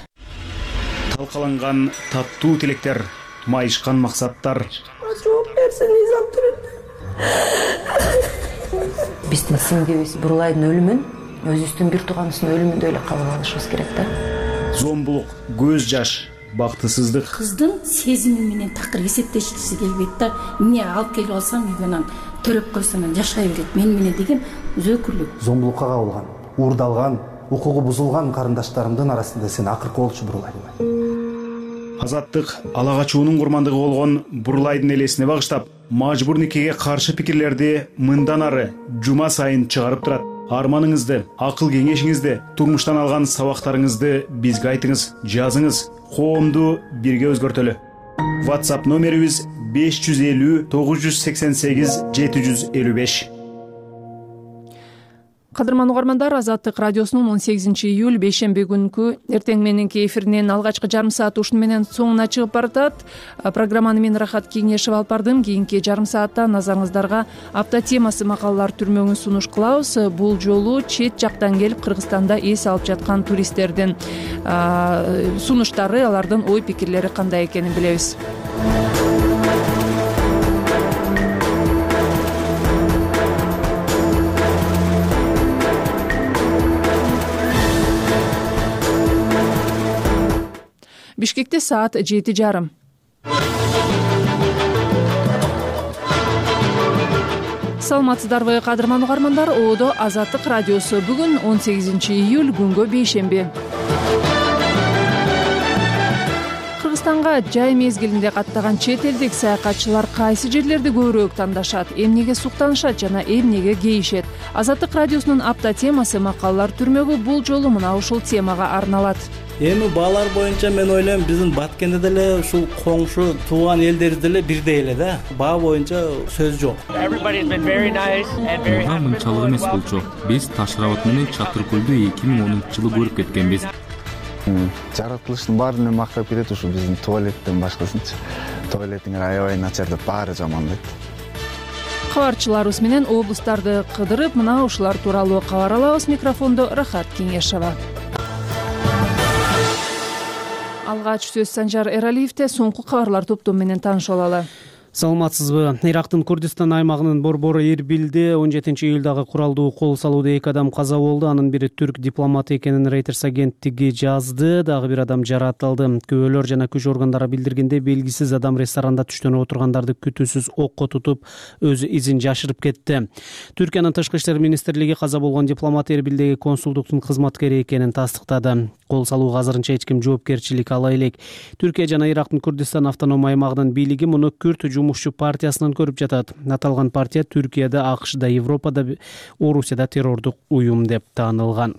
Талкаланган таттуу тилектер, майышкан максаттар. Биздин сиңдибиз Бурлайдын өлүмүн өзүбүздүн бир тууганыбыздын өлүмүндөй эле кабыл алышыбыз керек да. Зомбулук, көз жаш, бактысыздык. Кыздын сезими менен такыр эсептешкиси келбейт да. Эмне алып келип алсам, үйгөнөн төрөп койсом жашай берет мен менен деген өзөкүлүк. Зомбулукка кабылган, уурдалган, укугу бузулган карындаштарымдын арасында сен акыркы болчу Бурлайдын. Азаттык ала качуунун курмандыгы болгон Бурлайдын элесине багыштап, мажбур никеге каршы пикирлерди мындан ары жума сайын чыгарып турат. Арманыңызды, акыл кеңешиңизди, турмуштан алган сабактарыңызды бизге айтыңыз, жазыңыз, коомду бирге өзгөртөлү. WhatsApp номерибиз 550 988 755. Кадырман угармандар, Азаттык радиосунун 18 июль бейшемби күнкү эртең мененки эфиринин алгачкы жарым сааты ушуну менен соңуна чыгып баратат. Программаны мен Рахат Кеңешев алып бардым. Кийинки жарым саатта назарыңыздарга апта темасы макалалар түрмөгүн сунуш кылабыз. Бул жолу чет жактан келип Кыргызстанда эс алып жаткан туристтердин сунуштары, алардын ой пикирлери кандай экенин билебиз. Бишкекте саат 7:30. Саламатсыздарбы кадырман угармандар, оодо Азаттык радиосу. Бүгүн 18 июль күнгө бейшемби. Кыргызстанга жай мезгилинде каттаган чет элдик саякатчылар кайсы жерлерди көбүрөөк тандашат, эмнеге суктанышат жана эмнеге кейишет? Азаттык радиосунун апта темасы макалалар түрмөгү бул жолу мына ушул темага арналат. Эми баалар боюнча мен ойлойм, биздин Баткенде деле ушул коңшу тууган элдерибиз деле бирдей эле да. Баа боюнча сөз жок. Буга мынчалык эмес болчу. Биз Таш-Рабат менен Чатыр көлдү 2010-жылы көрүп кеткенбиз. Жаратылыштын баарын мактап кетет ушу биздин туалеттен башкасынчы. Туалетиңер аябай начар деп баары жаман дейт. Кабарчыларыбыз менен облустарды кыдырып, мына ушулар тууралуу кабар алабыз. Микрофондо Рахат Кеңешева. Алгач сөз Санжар Эралиевде, соңку кабарлар топтому менен таанышып алалы. Саламатсызбы? Ирактын Курдистан аймагынын борбору Эрбилде 17 июлдагы куралдуу кол салууда 2 адам каза болду. Анын бири түрк дипломаты экенин Reuters агенттиги жазды. Дагы бир адам жаратылды. Күбөлөр жана күч органдары билдиргенде, белгисиз адам ресторанда түштөнүп отургандарды күтүүсүз окко тутуп, өз изин жашырып кетти. Түркиянын тышкы иштер министрлиги каза болгон дипломат Эрбилдеги консулдуктун кызматкери экенин тастыктады. Кол салууга азырынча эч ким жоопкерчилик ала элек. Түркия жана Ирактын Курдистан автоном аймагынын бийлиги муну Күрт жумушчу партиясынан көрүп жатат. Аталган партия Түркияда, АКШда, Европада, Орусияда террордук уюм деп таанылган.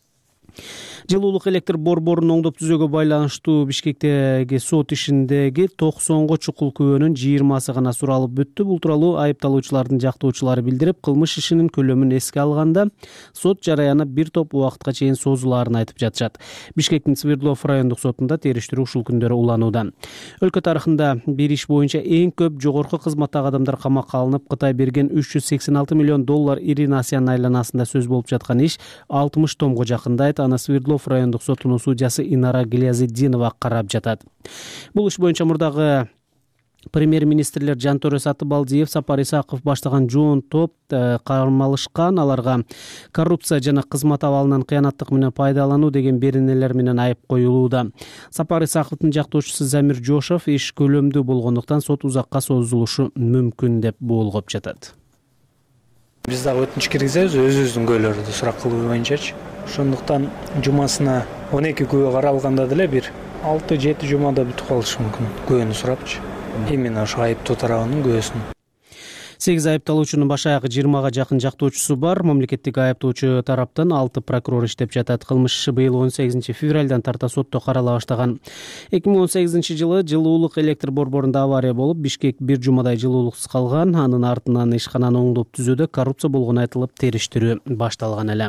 Жылуулук электр борборунун оңдоп түзөөгө байланыштуу Бишкектеги сот ишиндеги 90 чукул күбөнүн 20 гана суралып бүттү. Бул тууралуу айыпталуучулардын жактоочулары билдирип, кылмыш ишинин көлөмүн эске алганда сот жараяны бир топ убакытка чейин созулаарын айтып жатышат. Бишкектин Свердлов райондук сотунда териштирүү ушул күндөрү уланууда. Өлкө тарыхында бир иш боюнча эң көп жогорку кызматтагы адамдар камакка алынып, Кытай берген $386 миллион Ирина Асян айланасында сөз болуп жаткан иш 60 томго жакындайт. Аны Свердлов райондук сотунун судьясы Инара Гилязиддинова карап жатат. Бул иш боюнча мурдагы премьер-министрлер Жантөре Сатыбалдиев, Сапар Исаков баштаган жоон топ кармалышкан. Аларга коррупция жана кызмат абалынан кыянаттык менен пайдалануу деген беренелер менен айып коюлууда. Сапар Исаковдун жактоочусу Замир Жошов иш көлөмдүү болгондуктан сот узакка созулушу мүмкүн деп болгоп жатат. Биз дагы өтүнүч киргизебиз өзүбүздүн күбөлөрдү сурак кылуу боюнчачы. Ошондуктан жумасына 12 күбө каралганда деле бир 6-7 жумада бүтүп калышы мүмкүн. Күбөнү сурапчы. Именно ошо айыптоо тарабынын күбөсүн. 8 айыпталуучунун баш аягы 20га жакын жактоочусу бар. Мамлекеттик айыптоочу тараптан 6 прокурор иштеп жатат. Кылмыш иши быйыл 18 февралдан тарта сотто карала баштаган. 2018 жылы жылуулук электр борборунда авария болуп, Бишкек бир жумадай жылуулуксуз калган. Анын артынан ишкананы оңдоп түзүүдө коррупция болгону айтылып, териштирүү башталган эле.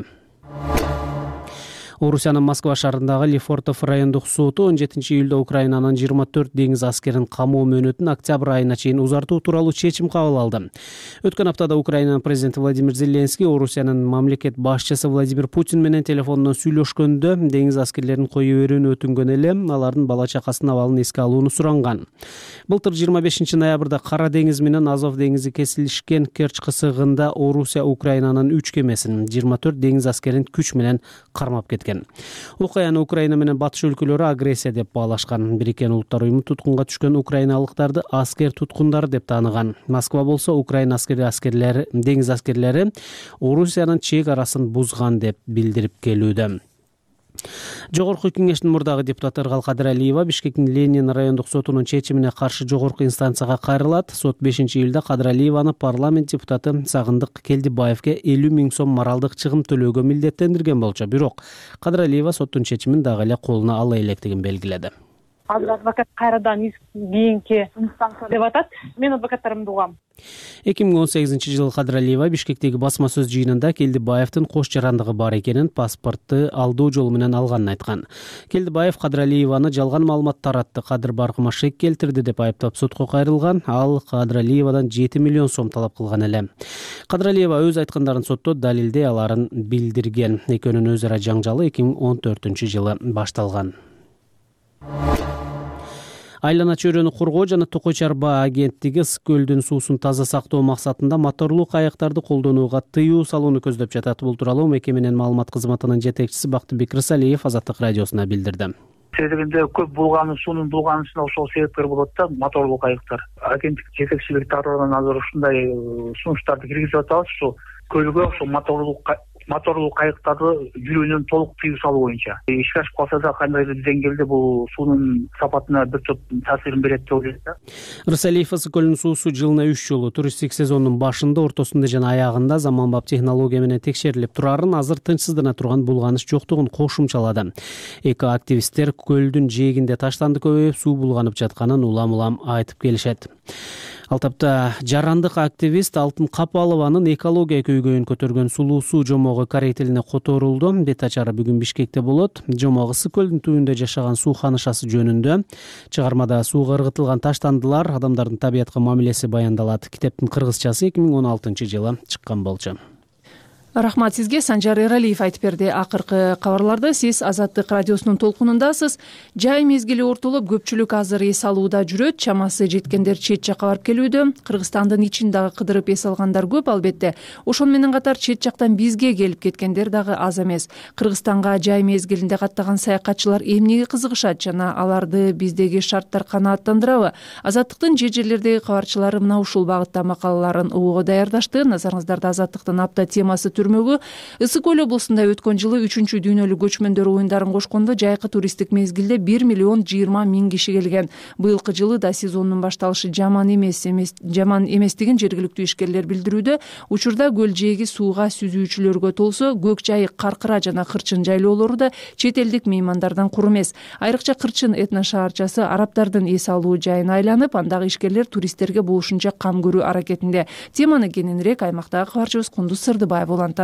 Орусиянын Москва шаарындагы Лефортов райондук соту 17 июлда Украинанын 24 деңиз аскерин камоо мөөнөтүн октябрь айына чейин узартуу тууралуу чечим кабыл алды. Өткөн аптада Украинанын президенти Владимир Зеленский Орусиянын мамлекет башчысы Владимир Путин менен телефондон сүйлөшкөндө деңиз аскерлерин кое берүүнү өтүнгөн эле, алардын бала чакасынын абалын эске алууну суранган. Былтыр 25 ноябрда Кара деңиз менен Азов деңизи кесилишкен Керчь кысыгында Орусия Украинанын 3 кемесин 24 деңиз аскерин күч менен кармап кеткен. Окуяны Украина менен батыш өлкөлөрү агрессия деп баалашкан. Бириккен Улуттар уюму туткунга түшкөн украиналыктарды аскер туткундары деп тааныган. Москва болсо Украина аскерлери, деңиз аскерлери Орусиянын чек арасын бузган деп билдирип келүүдө. Жогорку кеңештин мурдагы депутаты Ыргал Кадыралиева Бишкектин Ленин райондук сотунун чечимине каршы жогорку инстанцияга кайрылат. Сот 5 июлда Кадыралиеваны парламент депутаты Сагындык Келдибаевге 50 000 сом моралдык чыгым төлөөгө милдеттендирген болчу. Бирок Кадыралиева соттун чечимин дагы эле колуна ала электигин белгиледи. азыр адвокат кайрадан кийинки инстанция деп атат. Мен адвокаттарымды угам. 2018 жылы Кадыр Алиева Бишкектеги басма сөз жыйынында Келдибаевдин кош жарандыгы бар экенин, паспортты алдоо жолу менен алганын айткан. Келдибаев Кадыр Алиеваны жалган маалымат таратты, Кадыр Баркыма шек келтирди деп айыптап сотко кайрылган. Ал Кадыр Алиевадан 7 миллион сом талап кылган эле. Кадыр Алиева өз айткандарын сотто далилдей аларын билдирген. Экөөнүн өз ара жаңжалы 2014 жылы башталган. Айлана чөйрөнү коргоо жана Токой Чарба агенттиги Ысык көлдүн суусун таза сактоо максатында моторлуу кайыктарды колдонууга тыюу салууну көздөп жатат. Бул тууралуу мекеменин маалымат кызматынын жетекчиси Бактыбек Рысалиев Азаттык радиосуна билдирди. Себебинде көп булганы суунун булганысына ошол себептер болот да, моторлуу кайыктар. Агенттик жетекчилиги тарабынан азыр ушундай сунуштарды киргизип атабыз. Ушул көлгө ошол моторлуу кайыктарды жүрүүнүн толук тыюу салуу боюнча. Ишке ашып калса да кандайдыр деңгээлде бул суунун сапатына бир топ таасирин берет деп ойлойт да. Рысалиев Ысык көлүнүн суусу жылына 3 жолу туристтик сезондун башында, ортосунда жана аягында заманбап технология менен текшерилип турарын, азыр тынчсыздана турган булганыш жоктугун кошумчалады. Эко активисттер көлдүн жээгинде таштанды көбөйүп, суу булганып жатканын улам-улам айтып келишет. Ал тапта жарандык активист Алтын Капалованын экология көйгөйүн көтөргөн сулуу суу жомогу корей тилине которулду. Бет ачары бүгүн Бишкекте болот. Жомок Ысык көлдүн түбүндө жашаган суу ханышасы жөнүндө. Чыгармада сууга ыргытылган таштандылар, адамдардын табиятка мамилеси баяндалат. Китептин кыргызчасы 2016 жылы чыккан болчу. Рахмат сизге. Санжар Эралиев айтып берди. Акыркы кабарларды сиз Азаттык радиосунун толкунундасыз. Жай мезгили ортолуп, көпчүлүк азыр эс алууда жүрөт. Чамасы жеткендер чет жакка барып келүүдө. Кыргызстандын ичин дагы кыдырып эс алгандар көп, албетте. Ошону менен катар чет жактан бизге келип кеткендер дагы аз эмес. Кыргызстанга жай мезгилинде каттаган саякатчылар эмнеге кызыгышат жана аларды биздеги шарттар канааттандырабы? Азаттыктын жер жерлердеги кабарчылары мына ушул багытта макалаларын угууга даярдашты. Назарыңыздарда Азаттыктын апта темасы Ысык көл облусунда өткөн жылы 3-чү дүйнөлүк көчмөндөр оюндарын кошкондо жайкы туристтик мезгилде 1 миллион 20 миң киши келген. Быйылкы жылы да сезондун башталышы жаман эместигин жергиликтүү ишкерлер билдирүүдө. Учурда көл жээги сууга сүзүүчүлөргө толсо, көк жайык, каркыра жана кырчын жайлоолору да чет элдик меймандардан кур эмес. Айрыкча кырчын этно шаарчасы араптардын эс алуу жайын айланып, андагы ишкерлер туристтерге болушунча кам көрүү аракетинде. Теманы кененирээк аймактагы кабарчыбыз Кундуз Сырдыбаев улантат.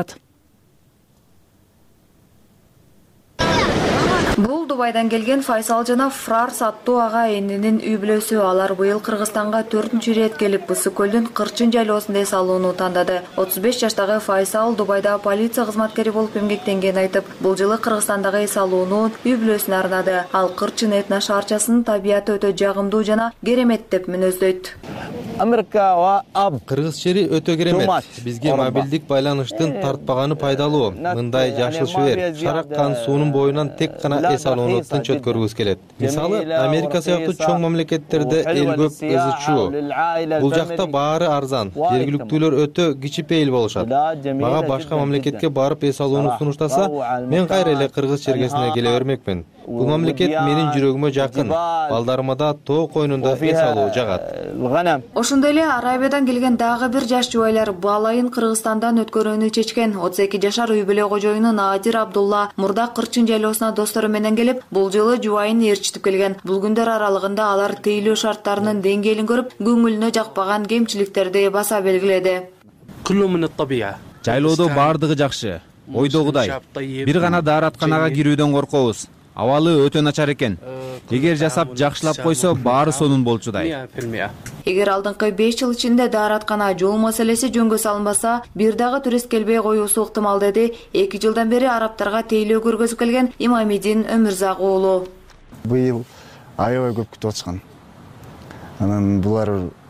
Бул Дубайдан келген Файсал жана Фрарс аттуу ага энинин үй бүлөсү. Алар быйыл Кыргызстанга 4-чү рет келип Ысык көлдүн кырчын жайлоосунда эс алууну тандады. 35 жаштагы Файсал Дубайда полиция кызматкери болуп эмгектенгенин айтып, бул жылы Кыргызстандагы эс алууну үй бүлөсүнө арнады. Ал кырчын этно шаарчасынын табияты өтө жагымдуу жана керемет деп мүнөздөйт. Кыргыз жери өтө керемет. Бизге мобилдик байланыштын тартпаганы пайдалуу. Мындай жашыл шебер, шараккан суунун боюнан тек гана эс алууну тынч өткөргүбүз келет. Мисалы, Америка сыяктуу чоң мамлекеттерде эл көп ызычуу. Бул жакта баары арзан. Жергиликтүүлөр өтө кичипейил болушат. Мага башка мамлекетке барып эс алууну сунуштаса, мен кайра эле кыргыз чергесине келе бермекмин. Бул мамлекет менин жүрөгүмө жакын. Балдарыма да тоо койнунда эс алуу жагат. Ошондой эле Арабиядан келген дагы бир жаш жубайлар балайын Кыргызстандан өткөрүүнү чечкен. 32 жашар үй бүлө кожоюну Надир Абдулла мурда кырчын жайлоосуна достору менен келип, бул жылы жубайын ээрчитип келген. Бул күндөр аралыгында алар тейлөө шарттарынын деңгээлин көрүп, көңүлүнө жакпаган кемчиликтерди баса белгиледи. Жайлоодо баардыгы жакшы. Ойдогудай. Бир гана дааратканага кирүүдөн коркобуз. Абалы өтө начар экен. Эгер жасап жакшылап койсо, баары сонун болчудай. Эгер алдыңкы 5 жыл ичинде даараткана жол маселеси жөнгө салынбаса, бир дагы турист келбей коюусу ыктымал деди 2 жылдан бери араптарга тейлөө көргөзүп келген Имамидин Өмүрзак уулу. Быйыл аябай көп күтүп атышкан. Анан булар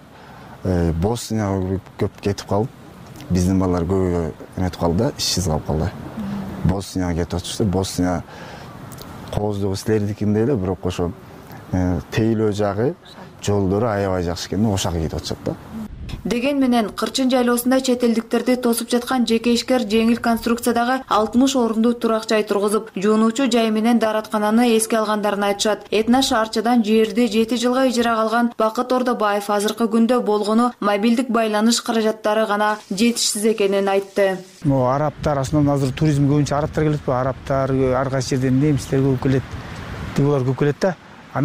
Боснияга көп кетип калып, биздин балдар көбү эметип калды, ишсиз калып калды. Боснияга кетип атышты. Босния кооздугу силердикиндей эле, бирок ошо тейлөө жагы, жолдору аябай жакшы экен, ошага кетип атышат да. Деген менен кырчын жайлоосунда чет элдиктерди тосуп жаткан жеке ишкер жеңил конструкциядагы 60 орунду турак жай тургузуп, жуунуучу жай менен даараткананы эске алгандарын айтышат. Этно шаарчадан жерди 7 жылга ижарага алган Бакыт Ордобаев азыркы күндө болгону мобилдик байланыш каражаттары гана жетишсиз экенин айтты. Арабтар основном азыр туризм көбүнчө арабтар келет, арабтар ар кайсы жерден немистер көп келет. Булар көп келет да. Анан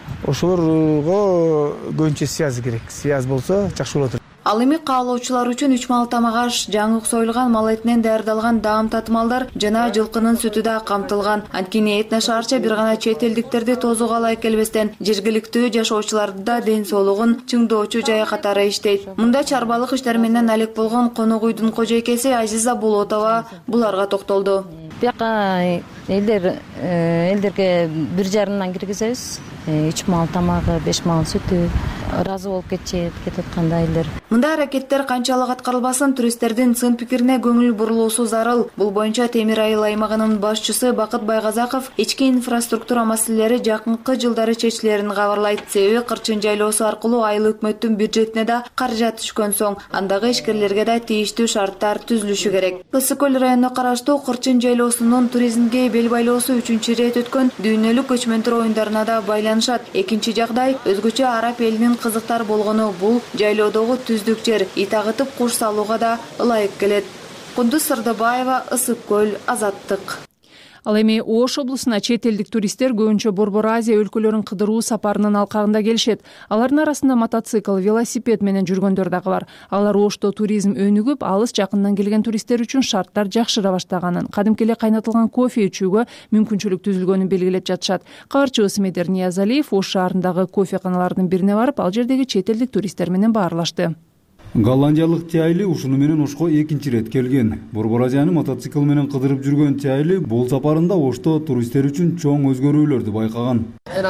ошолорго көбүнчө связь керек. Связь болсо жакшы болот. Ал эми каалоочулар үчүн 3 мал тамак аш, жаңы союлган мал этинен даярдалган даам татымалдар жана жылкынын сүтү да камтылган. Анткени Этно шаарча бир гана чет элдиктерди тозууга ылайык келбестен, жергиликтүү жашоочуларды да ден соолугун чыңдоочу жай катары иштейт. Мында чарбалык иштер менен алек болгон конок үйдүн кожойкеси Азиза Болотова буларга токтолду. Бияка элдерге 1,5 киргизебиз. 3 мал тамагы, 5 мал сүтү ыраазы болуп кетет атканда элдер. Мындай аракеттер канчалык аткарылбасын, туристтердин сын пикирине көңүл бурулуусу зарыл. Бул боюнча Темир Айыл аймагынын башчысы Бакыт Байгазаков ички инфраструктура маселелери жакынкы жылдары чечилерин кабарлайт. Себеби Кырчын жайлоосу аркылуу айыл өкмөттүн бюджетине да каражат түшкөн соң, андагы ишкерлерге да тийиштүү шарттар түзүлүшү керек. Ысык көл районуна караштуу Кырчын жайлоосунун туризмге бел байлоосу 3-чү ирет өткөн дүйнөлүк көчмөндөр оюндарына да байланышат. Экинчи жагдай өзгөчө араб элинин кызыктар болгону бул жайлоодогу түздүк жер ит агытып куш салууга да ылайык келет. Кундуз Сырдыбаева, Ысык көл, Азаттык. Ал эми Ош облусуна чет элдик туристтер көбүнчө Борбор Азия өлкөлөрүн кыдыруу сапарынын алкагында келишет. Алардын арасында мотоцикл, велосипед менен жүргөндөр дагы бар. Алар Ошто туризм өнүгүп, алыс жакындан келген туристтер үчүн шарттар жакшыра баштаганын, кадимки эле кайнатылган кофе ичүүгө мүмкүнчүлүк түзүлгөнүн белгилеп жатышат. Кабарчыбыз Медер Ниязалиев Ош шаарындагы кофеканалардын бирине барып, ал жердеги чет элдик туристтер менен баарлашты. Голландиялык Тиайли ушуну менен Ошко экинчи ирет келген. Борбор Азияны мотоцикл менен кыдырып жүргөн Тиайли бул сапарында Ошто туристтер үчүн чоң өзгөрүүлөрдү байкаган.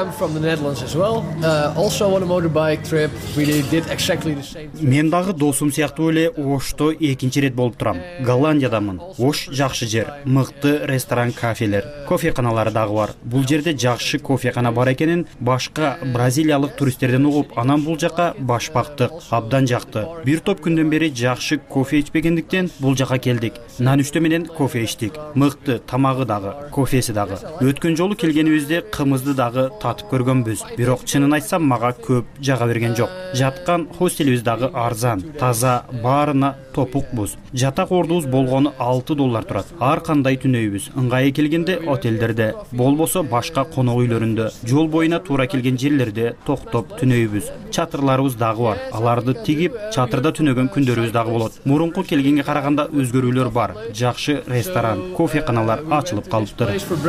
Мен дагы досум сыяктуу эле Ошто экинчи ирет болуп турам. Голландиядамын. Ош жакшы жер, мыкты ресторан, кафелер, кофеканалары дагы бар. Бул жерде жакшы кофекана бар экенин башка бразилиялык туристтерден угуп, анан бул жака баш бактык, абдан жакты. Бир топ күндөн бери жакшы кофе ичпегендиктен бул жака келдик. Нан-үстө менен кофе ичтик. Мыкты тамагы дагы, кофеси дагы. Өткөн жолу келгенибизде кымызды дагы татып көргөнбүз. Бирок чынын айтсам, мага көп жага берген жок. Жаткан хостелибиз дагы арзан, таза, баарына топукбуз. Жатак ордубуз болгону $6 турат. Ар кандай түнөйбүз. Ыңгайы келгенде отелдерде, болбосо башка конок үйлөрүндө, жол боюна туура келген жерлерде токтоп түнөйбүз. Чатырларыбыз дагы бар. Аларды тигип, чатырда түнөгөн күндөрүбүз дагы болот. Мурунку келгенге караганда өзгөрүүлөр бар. Жакшы ресторан, кофеканалар ачылып калыптыр.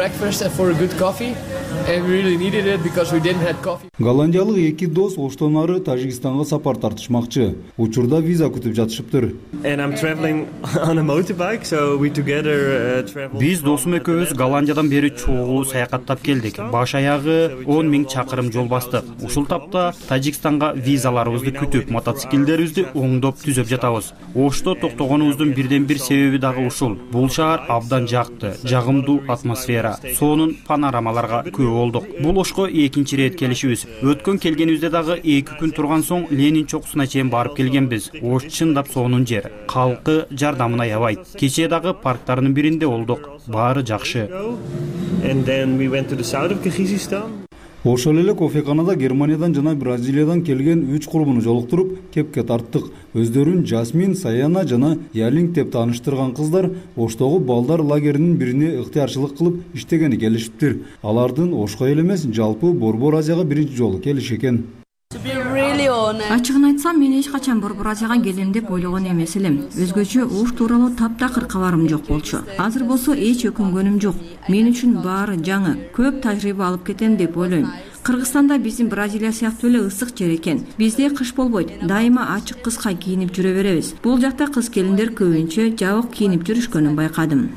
Голландиялык эки дос Оштон ары Тажикстанга сапар тартышмакчы. Учурда виза күтүп жатышыптыр. Биз досум экөөбүз Голландиядан бери чогуу саякаттап келдик. Баш аягы 10 000 чакырым жол бастык. Ушул тапта Тажикстанга визаларыбызды күтүп, мотоциклдерибизди оңдоп түзөп жатабыз. Ошто токтогонубуздун бирден бир себеби дагы ушул. Бул шаар абдан жакты, жагымдуу атмосфера, сонун панорамаларга күбө болдук. Бул Ошко экинчи ирет келишибиз. Өткөн келгенибизде дагы 2 күн турган соң Ленин чокусуна чейин барып келгенбиз. Ош чындап сонун жер. Калкы жардамын аябайт. Кечээ дагы парктардын биринде болдук. Баары жакшы. Ошол эле кофеканада Германиядан жана Бразилиядан келген 3 курбуну жолуктуруп кепке тарттык. Өздөрүн Жасмин, Саяна жана Ялинг деп тааныштырган кыздар Оштогу балдар лагеринин бирине ыктыярчылык кылып иштегени келишиптир. Алардын Ошко эле эмес, жалпы Борбор Азияга биринчи жолу келиш экен. Ачыгын айтсам, мен эч качан Борбор Азияга келем деп ойлогон эмес элем. Өзгөчө Ош тууралуу таптакыр кабарым жок болчу. Азыр болсо эч өкүнгөнүм жок. Мен үчүн баары жаңы, көп тажрыйба алып кетем деп ойлойм. Кыргызстанда биздин Бразилия сыяктуу эле ысык жер экен. Бизде кыш болбойт. Дайыма ачык кыска кийинип жүрө беребиз. Бул жакта кыз келиндер көбүнчө жабык кийинип жүрүшкөнүн байкадым.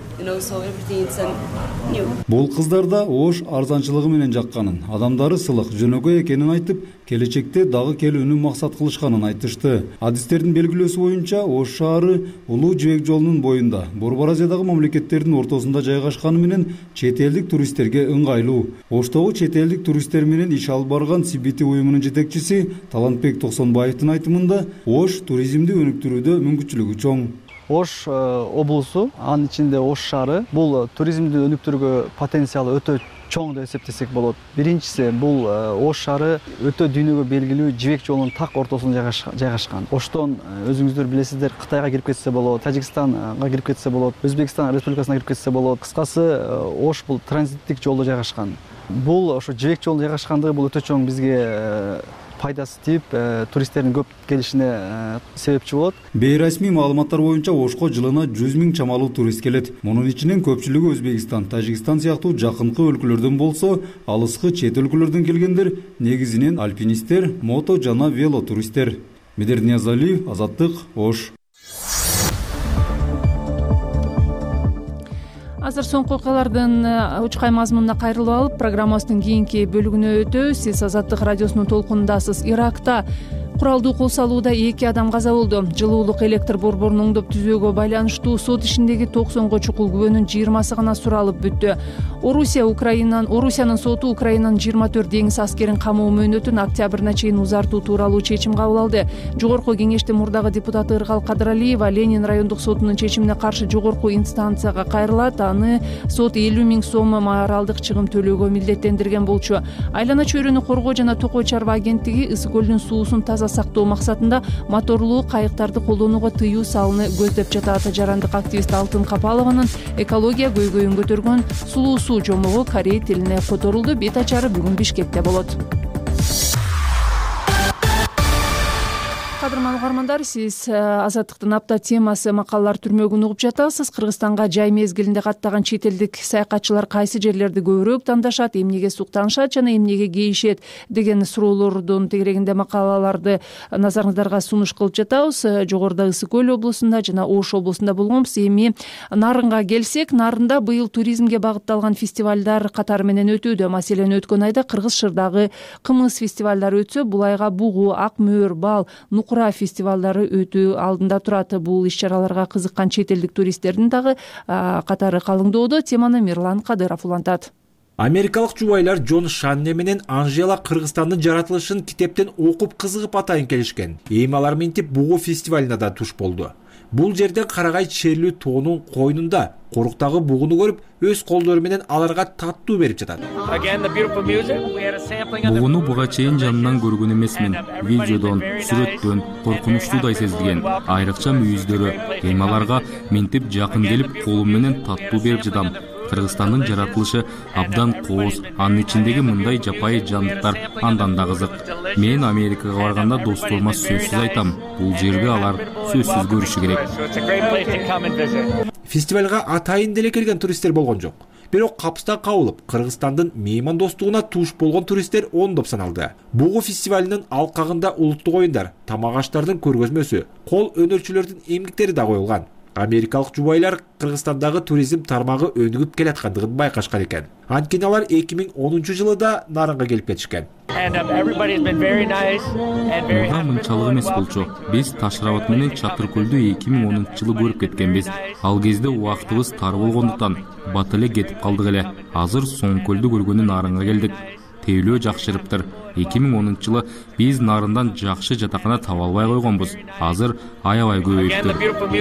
Бул кыздарда Ош арзанчылыгы менен жакканын, адамдары сылык, жөнөкөй экенин айтып, келечекте дагы келүүнү максат кылышканын айтышты. Адистердин белгилөөсү боюнча Ош шаары Улуу Жибек жолунун боюнда, Борбор Азиядагы мамлекеттердин ортосунда жайгашканы менен чет элдик туристтерге ыңгайлуу. Оштогу чет элдик туристтер менен иш алып барган CBT уюмунун жетекчиси Талантбек Токсонбаевдин айтымында Ош туризмди өнүктүрүүдө мүмкүнчүлүгү чоң. Ош облусу, анын ичинде Ош шаары бул туризмди өнүктүрүүгө потенциалы өтө чоң деп эсептесек болот. Биринчиси, бул Ош шаары өтө дүйнөгө белгилүү Жибек жолунун так ортосунда жайгашкан. Оштон өзүңүздөр билесиздер, Кытайга кирип кетсе болот, Тажикстанга кирип кетсе болот, Өзбекстан Республикасына кирип кетсе болот. Кыскасы, Ош бул транзиттик жолдо жайгашкан. бул ошо жибек жолунун жайгашкандыгы бул өтө чоң бизге пайдасы тийип, туристтердин көп келишине себепчи болот. Бейресмий маалыматтар боюнча Ошко жылына 100 000 чамалуу турист келет. Мунун ичинен көпчүлүгү Өзбекстан, Тажикстан сыяктуу жакынкы өлкөлөрдөн болсо, алыскы чет өлкөлөрдөн келгендер негизинен альпинисттер, мото жана вело туристтер. Медер Ниязалиев, Азаттык, Ош. Азыр соңку окуялардын учкай мазмунуна кайрылып алып, программабыздын кийинки бөлүгүнө өтөбүз. Сиз Азаттык радиосунун толкунундасыз. Иракта куралдуу кол салууда 2 адам каза болду. Жылуулук электр борборун оңдоп түзүүгө байланыштуу сот ишиндеги 90 чукул күбөнүн 20 гана суралып бүттү. Орусиянын соту Украинанын 24 деңиз аскерин камоо мөөнөтүн октябрына чейин узартуу тууралуу чечим кабыл алды. Жогорку кеңештин мурдагы депутаты Ыргал Кадыралиева Ленин райондук сотунун чечимине каршы жогорку инстанцияга кайрылат. Аны сот 50 000 сом моралдык чыгым төлөөгө милдеттендирген болчу. Айлана чөйрөнү коргоо жана Токой чарба агенттиги Ысык көлдүн суусун таза сактоо максатында моторлуу кайыктарды колдонууга тыюу салууну көздөп жатат. Жарандык активист Алтын Капалованын экология көйгөйүн көтөргөн сулуу суу жомогу корей тилине которулду. Бет ачары бүгүн Бишкекте болот. Кадырман угармандар, сиз Азаттыктын апта темасы макалалар түрмөгүн угуп жатасыз. Кыргызстанга жай мезгилинде каттаган чет элдик саякатчылар кайсы жерлерди көбүрөөк тандашат, эмнеге суктанышат жана эмнеге кейишет деген суроолордун тегерегинде макалаларды назарыңыздарга сунуш кылып жатабыз. Жогоруда Ысык көл облусунда жана Ош облусунда болгонбуз. Эми Нарынга келсек, Нарында быйыл туризмге багытталган фестивалдар катары менен өтүүдө. Маселен, өткөн айда Кыргыз Шырдагы кымыз фестивалдары өтсө, бул айга Бугу, Ак мөөр, Бал, Нукура фестивалдары өтүү алдында турат. Бул иш-чараларга кызыккан чет элдик туристтердин дагы катары калыңдоодо. Теманы Мирлан Кадыров улантат. Америкалык жубайлар Джон Шанне менен Анжела Кыргызстандын жаратылышын китептен окуп кызыгып атайын келишкен. Эми алар минтип Бугу фестивалына да туш болду. Бул жерден карагай черлүү тоонун койнунда коруктагы бугуну көрүп, өз колдору менен аларга таттуу берип жатат. Бугуну буга чейин жанынан көргөн эмесмин. Видеодон, сүрөттөн коркунучтуудай сезилген. Айрыкча мүйүздөрү. Эми аларга минтип жакын келип, колум менен таттуу берип жатам. Кыргызстандын жаратылышы абдан кооз, анын ичиндеги мындай жапайы жандыктар андан да кызык. Мен Америкага барганда досторума сөзсүз айтам, бул жерди алар сөзсүз көрүшү керек. Фестивалга атайын деле келген туристтер болгон жок. Бирок капыстан кабылып, Кыргызстандын меймандостугуна туш болгон туристтер ондоп саналды. Бугу фестивалынын алкагында улуттук оюндар, тамак аштардын көргөзмөсү, кол өнөрчүлөрдүн эмгектери да коюлган. Америкалык жубайлар Кыргызстандагы туризм тармагы өнүгүп келаткандыгын байкашкан экен. Анткени алар 2010 жылы да Нарынга келип кетишкен. Мага мынчалык эмес болчу. Биз Ташрабат менен Чатыр көлдү 2010 жылы көрүп кеткенбиз. Ал кезде убактыбыз тар болгондуктан бат эле кетип калдык эле. Азыр Соң көлдү көргөнү Нарынга келдик. Тейлөө жакшырыптыр. 2010 жылы биз Нарындан жакшы жатакана таба албай койгонбуз. Азыр аябай көбөйүптүр.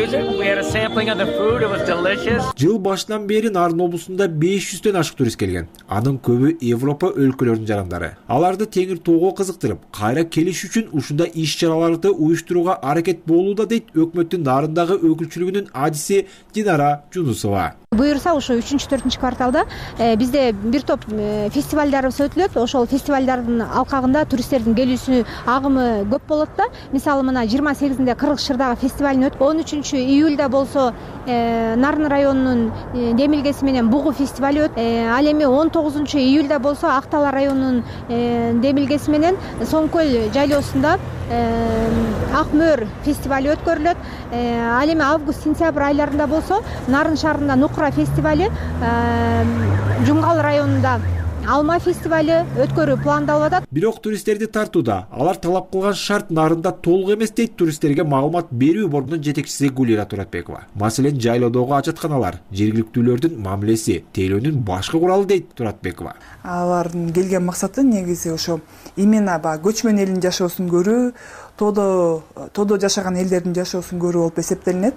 Жыл башынан бери Нарын облусунда 500төн ашык турист келген. Анын көбү Европа өлкөлөрүнүн жарандары. Аларды теңир тоого кызыктырып, кайра келиш үчүн ушундай иш-чараларды уюштурууга аракет болууда, дейт өкмөттүн Нарындагы өкүлчүлүгүнүн адиси Динара Жунусова. Буюрса, ошо 3-4 кварталда бизде бир топ фестивалдарыбыз өтүлөт. Ошол фестивалдардын алкагында туристтердин келүүсү агымы көп болот да. Мисалы, мына 28-inde Кыргыз Шырдагы фестивалын өтүп, 13-июльда болсо Нарын районунун демилгеси менен Бугу фестивали өтүп, ал эми 19-июльда болсо Актала районунун демилгеси менен Соң көл жайлоосунда Ак мөөр фестивали өткөрүлөт. Ал эми август-сентябрь айларында болсо Нарын шаарында Нукура фестивали, Жумгал районунда Алма фестивали өткөрүү пландалып атат. Бирок туристтерди тартууда алар талап кылган шарт Нарында толук эмес, дейт туристтерге маалымат берүү бордунун жетекчиси Гулира Туратбекова. Маселен, жайлоодогу ажатканалар, жергиликтүүлөрдүн мамилеси, тейлөөнүн башкы куралы, дейт Туратбекова. Алардын келген максаты негизи ошо именно көчмөн элдин жашоосун көрүү, тоодо жашаган элдердин жашоосун көрүү болуп эсептелинет.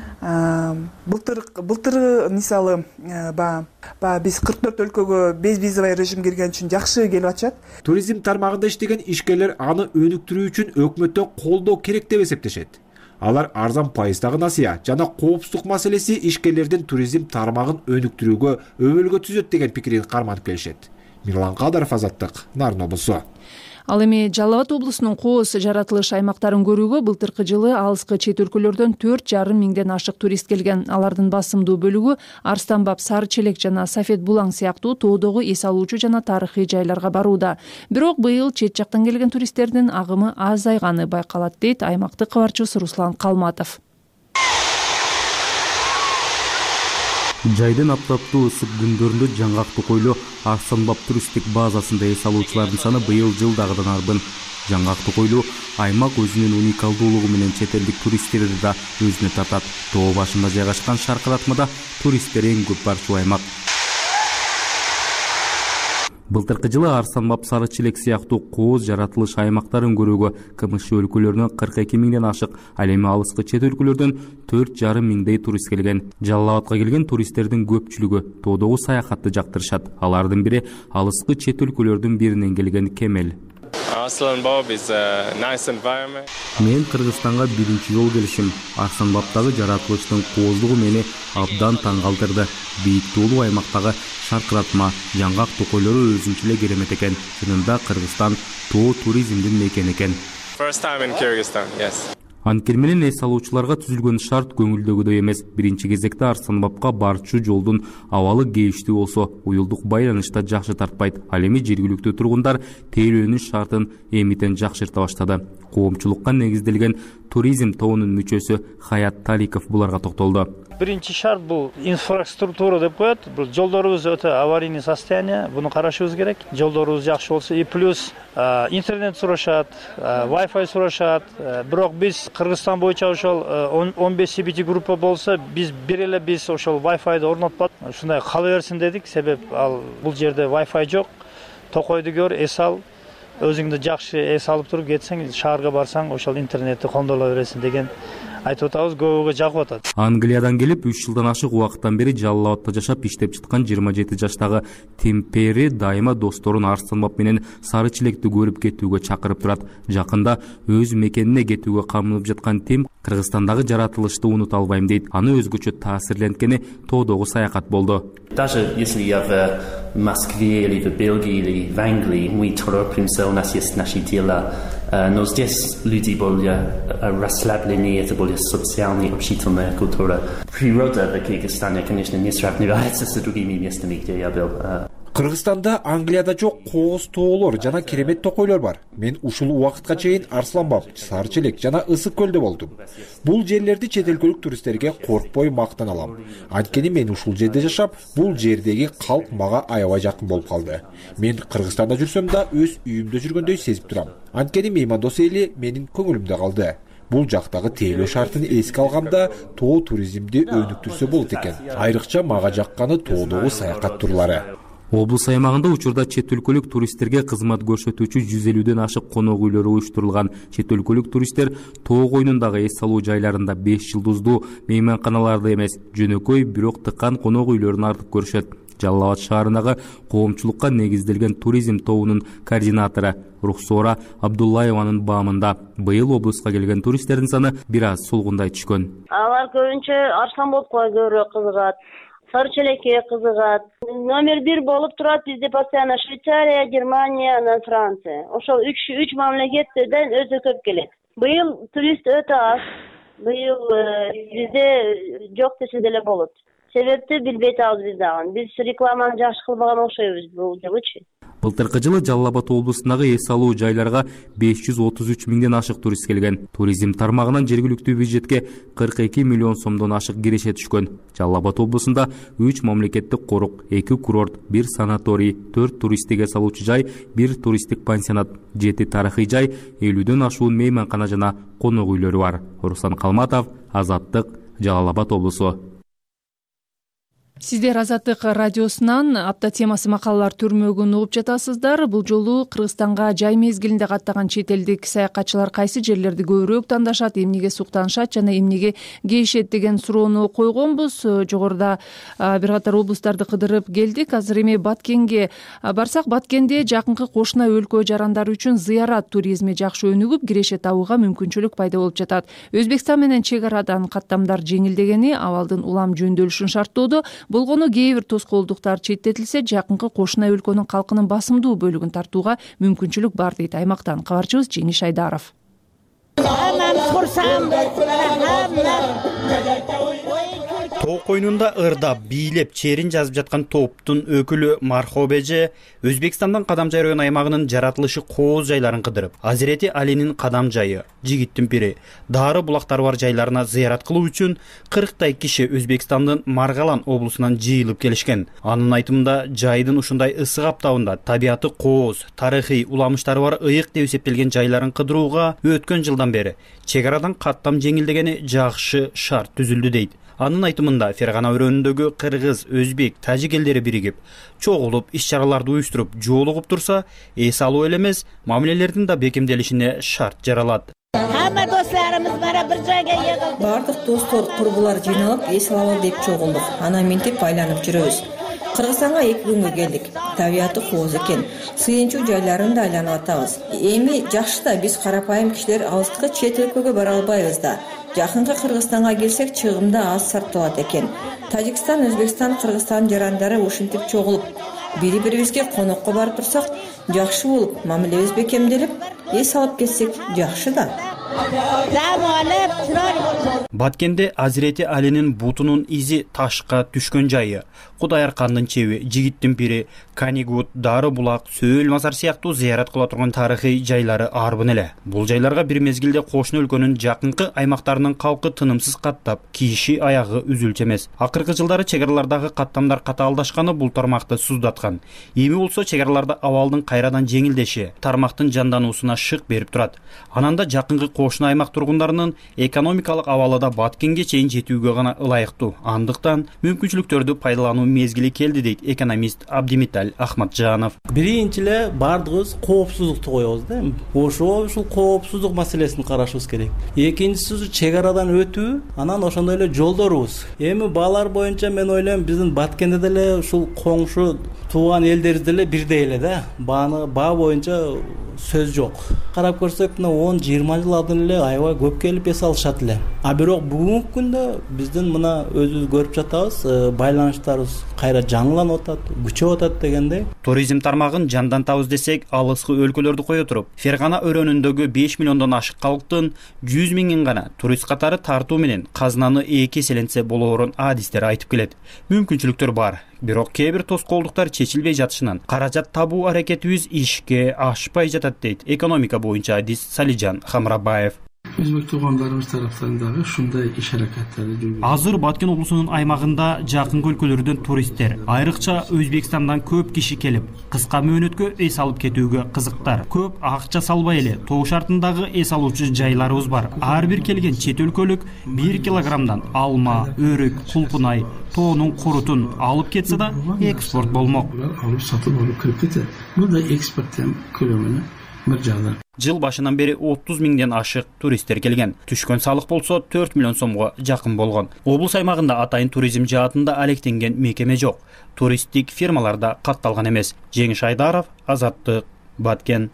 Былтыр мисалы биз 44 өлкөгө безвизовый режим кирген үчүн жакшы келип атышат. Туризм тармагында иштеген ишкерлер аны өнүктүрүү үчүн өкмөттөн колдоо керек деп эсептешет. Алар арзан пайыздагы насыя жана коопсуздук маселеси ишкерлердин туризм тармагын өнүктүрүүгө өбөлгө түзөт деген пикирин карманып келишет. Мирлан Кадыров, Азаттык, Нарын облусу. Ал эми Жалал Абад облусунун кооз жаратылыш аймактарын көрүүгө былтыркы жылы алыскы чет өлкөлөрдөн 4,5 миңден ашык турист келген. Алардын басымдуу бөлүгү Арстан Баб, Сары Челек жана Сафет Булаң сыяктуу тоодогу эс алуучу жана тарыхый жайларга барууда. Бирок быйыл чет жактан келген туристтердин агымы азайганы байкалат, дейт аймактык кабарчыбыз Руслан Калматов. Жайдын аптаптуу ысык күндөрүндө Жаңгак Токойлуу Арстан Баб туристтик базасында эс алуучулардын саны быйыл жылдагыдан арбын. Жаңгак Токойлуу аймак өзүнүн уникалдуулугу менен чет элдик туристтерди да өзүнө тартат. Тоо башында жайгашкан Шаркыратмада туристтер эң көп барчу аймак. Былтыркы жылы Арстан Баб, Сары Челек сыяктуу кооз жаратылыш аймактарын көрүүгө КМШ өлкөлөрүнөн 42 миңден ашык, ал эми алыскы чет өлкөлөрдөн 4,5 миңдей турист келген. Жалал Абадка келген туристтердин көпчүлүгү тоодогу саякатты жактырышат. Алардын бири алыскы чет өлкөлөрдүн биринен келген Кемел. Мен Кыргызстанга биринчи жолу келишим. Арстан Бабтагы жаратылыштын кооздугу мени абдан таң калтырды. Бийик тоолуу аймактагы Шаркыратма, Жаңгак Токойлору өзүнчө эле керемет экен. Чынында Кыргызстан тоо туризмдин мекени экен. Анткени менен эс алуучуларга түзүлгөн шарт көңүлдөгүдөй эмес. Биринчи кезекте Арстан Бабка барчу жолдун абалы кейиштүү болсо, уюлдук байланышта жакшы тартпайт. Ал эми жергиликтүү тургундар тейлөөнүн шартын эмитен жакшырта баштады. Коомчулукка негизделген туризм тобунун мүчөсү Хаят Таликов буларга токтолду. Биринчи шарт бул инфраструктура деп коет. Бул жолдорубуз өтө аварийный состояние. Буну карашыбыз керек. Жолдорубуз жакшы болсо, и плюс интернет сурашат, Wi-Fi сурашат. Бирок биз Кыргызстан боюнча ошол 15 CBT группа болсо, биз ошол Wi-Fi'ды орнотпадык. Ушундай кала берсин дедик, себеп бул жерде Wi-Fi жок. Токойду көр, эс ал. Өзүңдү жакшы эс алып туруп кетсең, шаарга барсаң, ошол интернетти кондола бересиң деген айтып атабыз, көбүгө жагып атат. Англиядан келип 3 жылдан ашык убакыттан бери Жалал Абадта жашап иштеп жаткан 27 жаштагы Темпери дайыма досторун Арстан Баб менен Сары Челекти көрүп кетүүгө чакырып турат. Жакында өз мекенине кетүүгө камынып жаткан Тем Кыргызстандагы жаратылышты унута албайм дейт. Аны өзгөчө таасирленткени тоодогу саякат болду. Даже если я в Москве или в Бельгии или в Англии, мы торопимся, у нас есть наши дела, но здесь люди более расслабленные, это более социальная, общительная культура. Природа в Кыргызстане, конечно, не сравнивается с другими местами, где я был. Кыргызстанда, Англияда жок кооз тоолор жана керемет токойлор бар. Мен ушул убакытка чейин Арстан Баб, Сары Челек жана Ысык көлдө болдум. Бул жерлерди чет элдик туристтерге коркпой мактан алам. Анткени мен ушул жерде жашап, бул жердеги калк мага аябай жакын болуп калды. Мен Кыргызстанда жүрсөм да өз үйүмдө жүргөндөй сезип турам. Анткени меймандос эли менин көңүлүмдө калды. Бул жактагы тейлөө шартын эске алганда тоо туризмди өнүктүрсө болот экен. Айрыкча мага жакканы тоодогу саякат турлары. Облус аймагында учурда чет өлкөлүк туристтерге кызмат көрсөтүүчү 150ден ашык конок үйлөрү уюштурулган. Чет өлкөлүк туристтер тоо койнундагы эс алуу жайларында 5 жылдыздуу мейманканаларды эмес, жөнөкөй бирок тыккан конок үйлөрүн артык көрүшөт. Жалал Абад шаарындагы коомчулукка негизделген туризм тобунун координатору Рухсора Абдуллаеванын баамында быйыл облуска келген туристтердин саны бир аз сулгундай түшкөн. Алар көбүнчө Арстан Бабка көрө кызыгат. Сары Челекке кызыгат. Номер 1 болуп турат бизде постоянно Швейцария, Германия, Франция. Ошол 3 мамлекеттен өтө көп келет. Быйыл турист өтө аз. Быйыл бизде жок десе деле болот. Себепти билбей атабыз биз дагы. Биз рекламаны жакшы кылбаган окшойбуз бул жылычы. Былтыркы жылы Жалал Абад облусундагы эс алуу жайларга 533 миңден ашык турист келген. Туризм тармагынан жергиликтүү бюджетке 42 миллион сомдон ашык киреше түшкөн. Жалал Абад облусунда 3 мамлекеттик корук, 2 курорт, 1 санаторий, 4 туристтик эс алуучу жай, 1 туристтик пансионат, 7 тарыхый жай, 50дөн ашуун мейманкана жана конок үйлөрү бар. Руслан Калматов, Азаттык, Жалал Абад облусу. Сиздер Азаттык радиосунан апта темасы макалалар түрмөгүн угуп жатасыздар. Бул жолу Кыргызстанга жай мезгилинде каттаган чет элдик саякатчылар кайсы жерлерди көбүрөөк тандашат, эмнеге суктанышат жана эмнеге кейишет деген суроону койгонбуз. Жогоруда бир катар облустарды кыдырып келдик. Азыр эми Баткенге барсак, Баткенде жакынкы кошуна өлкө жарандары үчүн зыярат туризми жакшы өнүгүп, киреше табууга мүмкүнчүлүк пайда болуп жатат. Өзбекстан менен чек арадан каттамдар жеңилдегени, абалдын улам жөндөшүн шарттоодо болгону кээ бир тоскоолдуктар четтетилсе, жакынкы кошуна өлкөнүн калкынын басымдуу бөлүгүн тартууга мүмкүнчүлүк бар дейт аймактан кабарчыбыз Жеңиш Айдаров. Тоо койнунда ырдап, бийлеп, черин жазып жаткан топтун өкүлү Мархобеже Өзбекстандан Кадамжай район аймагынын жаратылышы кооз жайларын кыдырып, Азирети Алинин Кадам жайы, Жигиттин пири, Дары булактары бар жайларына зыярат кылуу үчүн 40 киши Өзбекстандын Маргалан облусунан жыйылып келишкен. Анын айтымында, жайдын ушундай ысык аптабында табияты кооз, тарыхый уламыштары бар ыйык деп эсептелген жайларын кыдырууга өткөн жылдан бери чек арадан каттам жеңилдегени жакшы шарт түзүлдү дейт. Анын айтымында Фергана өрөөнүндөгү кыргыз, өзбек, тажик элдери биригип, чогулуп, иш-чараларды уюштуруп, жолугуп турса, эс алуу эле эмес, мамилелердин да бекемделишине шарт жаралат. Hamma do'stlarimiz mana bir joyga yig'ildi. Бардык достор, курбулар жыйналып, эс алалы деп чогулдук. Анан минтип айланып жүрөбүз. Кыргызстанга 2 күнгө келдик. Табияты кооз экен. Сыйынчуу жайларын да айланып атабыз. Эми жакшы да биз карапайым кишилер алыстыкы чет өлкөгө бара албайбыз да. Жакынкы Кыргызстанга келсек, чыгымда аз сарпталат экен. Тажикстан, Өзбекстан, Кыргызстан жарандары ушинтип чогулуп, бири-бирибизге конокко барып турсак, жакшы болуп, мамилебиз бекемделип, эс алып кетсек, жакшы да. Баткенде Азирети Алинин бутунун изи ташка түшкөн жайы, Кудайаркандын чеби, Жигиттин пири, Канигут, Дары булак, Сөөл Мазар сыяктуу зыярат кыла турган тарыхый жайлары арбын эле. Бул жайларга бир мезгилде кошуна өлкөнүн жакынкы аймактарынын калкы тынымсыз каттап, кийиши аягы үзүлчү эмес. Акыркы жылдары чек аралардагы каттамдар катаалдашканы бул тармакты суздаткан. Эми болсо чек араларда абалдын кайрадан жеңилдеши тармактын жандануусуна шык берип турат. Ананда жакынкы кошуна аймак тургундарынын экономикалык абалы да Баткенге чейин жетүүгө гана ылайыктуу. Андыктан мүмкүнчүлүктөрдү пайдалануу мезгили келди дейт экономист Абдимитал Ахматжанов. Биринчи эле бардыгыбыз коопсуздукту коебуз да. Ушул коопсуздук маселесин карашыбыз керек. Экинчиси чек арадан өтүү, анан ошондой эле жолдорубуз. Эми баалар боюнча мен ойлойм, биздин Баткенде деле ушул коңшу тууган элдерибиз деле бирдей эле да. Баа боюнча сөз жок. Карап көрсөк, 10-20 жыл алдын эле аябай көп келип эс алышат эле. А бирок бүгүнкү күндө биздин мына өзүбүз көрүп жатабыз, байланыштарыбыз кайра жаңыланып атат, күчөп атат дегендей. Туризм тармагын жандантабыз десек, алыскы өлкөлөрдү кое туруп, Фергана өрөөнүндөгү 5 миллиондон ашык калктын 100 миңин гана турист катары тартуу менен казынаны 2 эселенсе болоорун адистер айтып келет. Мүмкүнчүлүктөр бар. Бирок кээ бир тоскоолдуктар чечилбей жатышынан каражат табуу аракетибиз ишке ашпай жатат дейт экономика боюнча адист Салижан Хамрабаев. Өзбек туугандарыбыз тараптан дагы ушундай иш аракеттери жүргүзүлөт. Азыр Баткен облусунун аймагында жакынкы өлкөлөрдөн туристтер, айрыкча Өзбекстандан көп киши келип, кыска мөөнөткө эс алып кетүүгө кызыктар. Көп акча салбай эле тоо шартындагы эс алуучу жайларыбыз бар. Ар бир келген чет өлкөлүк 1 килограммдан алма, өрүк, кулпунай, тоонун курутун алып кетсе да экспорт болмок. Алып сатып алып кирип кетет. Бул да экспорттун көлөмүнө бир жагынан. Жыл башынан бери 30 миңден ашык туристтер келген. Түшкөн салык болсо 4 миллион сомго жакын болгон. Облус аймагында атайын туризм жаатында алектенген мекеме жок. Туристтик фирмалар да катталган эмес. Жеңиш Айдаров, Азаттык, Баткен.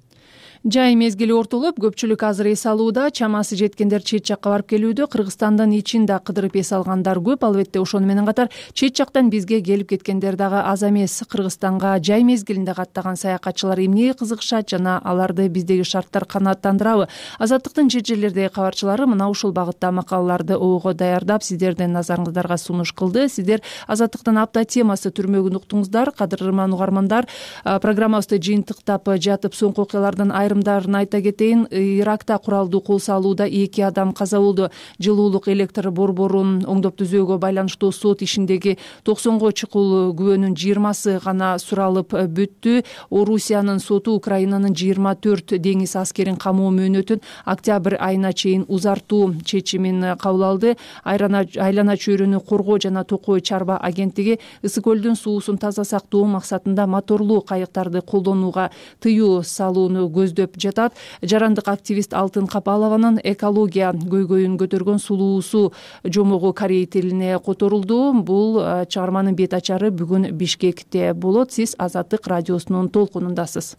Жай мезгили ортолуп, көпчүлүк азыр эс алууда, чамасы жеткендер чет жакка барып келүүдө. Кыргызстандын ичин да кыдырып эс алгандар көп. Албетте ошону менен катар чет жактан бизге келип кеткендер дагы аз эмес. Кыргызстанга жай мезгилинде каттаган саякатчылар эмнеге кызыгышат жана аларды биздеги шарттар канааттандырабы? Азаттыктын чет жерлердеги кабарчылары мына ушул багытта макалаларды ого даярдап, сиздердин назарыңыздарга сунуш кылды. Сиздер Азаттыктын апта темасы түрмөгүн уктуңуздар. Кадырман угармандар, программабызды жыйынтыктап жатып соңку окуялардын айрымдарын айта кетейин. Иракта куралдуу кол салууда 2 адам каза болду. Жылуулук электр борборун оңдоп түзөөгө байланыштуу сот ишиндеги 90го чукул күбөнүн 20сы гана суралып бүттү. Орусиянын соту Украинанын 24 деңиз аскерин камоо мөөнөтүн октябрь айына чейин узартуу чечимин кабыл алды. Айлана чөйрөнү коргоо жана токой чарба агенттиги Ысык көлдүн суусун таза сактоо максатында моторлуу кайыктарды колдонууга тыюу салууну көздөп жатат. Жарандык активист Алтын Капалованын экология көйгөйүн көтөргөн сулуусу жомогу корей тилине которулду. Бул чыгарманын бет ачары бүгүн Бишкекте болот. Сиз Азаттык радиосунун толкунундасыз.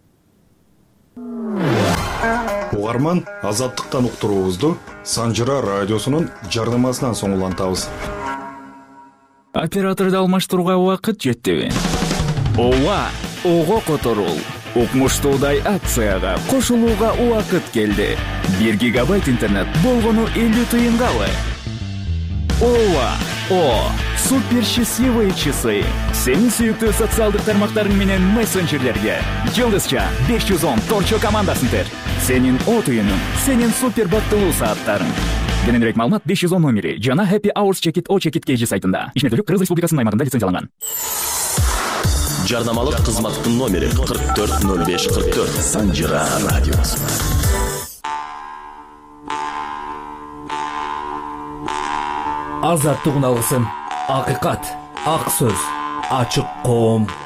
Угарман, Азаттыктан уктуруубузду Санжыра радиосунун жарнамасынан соң улантабыз. Операторду алмаштырууга убакыт жеттиби? Ооба, ого которул. Укмуштуудай акцияга кошулууга убакыт келди. 1 гигабайт интернет болгону 50 тыйынгабы? Ооба, супер счастливые часы. Сенин сүйүктүү социалдык тармактарың менен мессенджерлерге Жылдызча 510 торчо командасын тер. Сенин отуюнуң, сенин супер бактылуу сааттарың. Кененирээк маалымат 510 номери жана Happy Hours Check-it O-Check-it сайтында. Ишмердүүлүк Кыргыз Республикасынын аймагында лицензияланган. Жарнамалык кызматтын номери 440544. Санжира радиосу. Азаттык алгысын, акыйкат, ак сөз, ачык коом.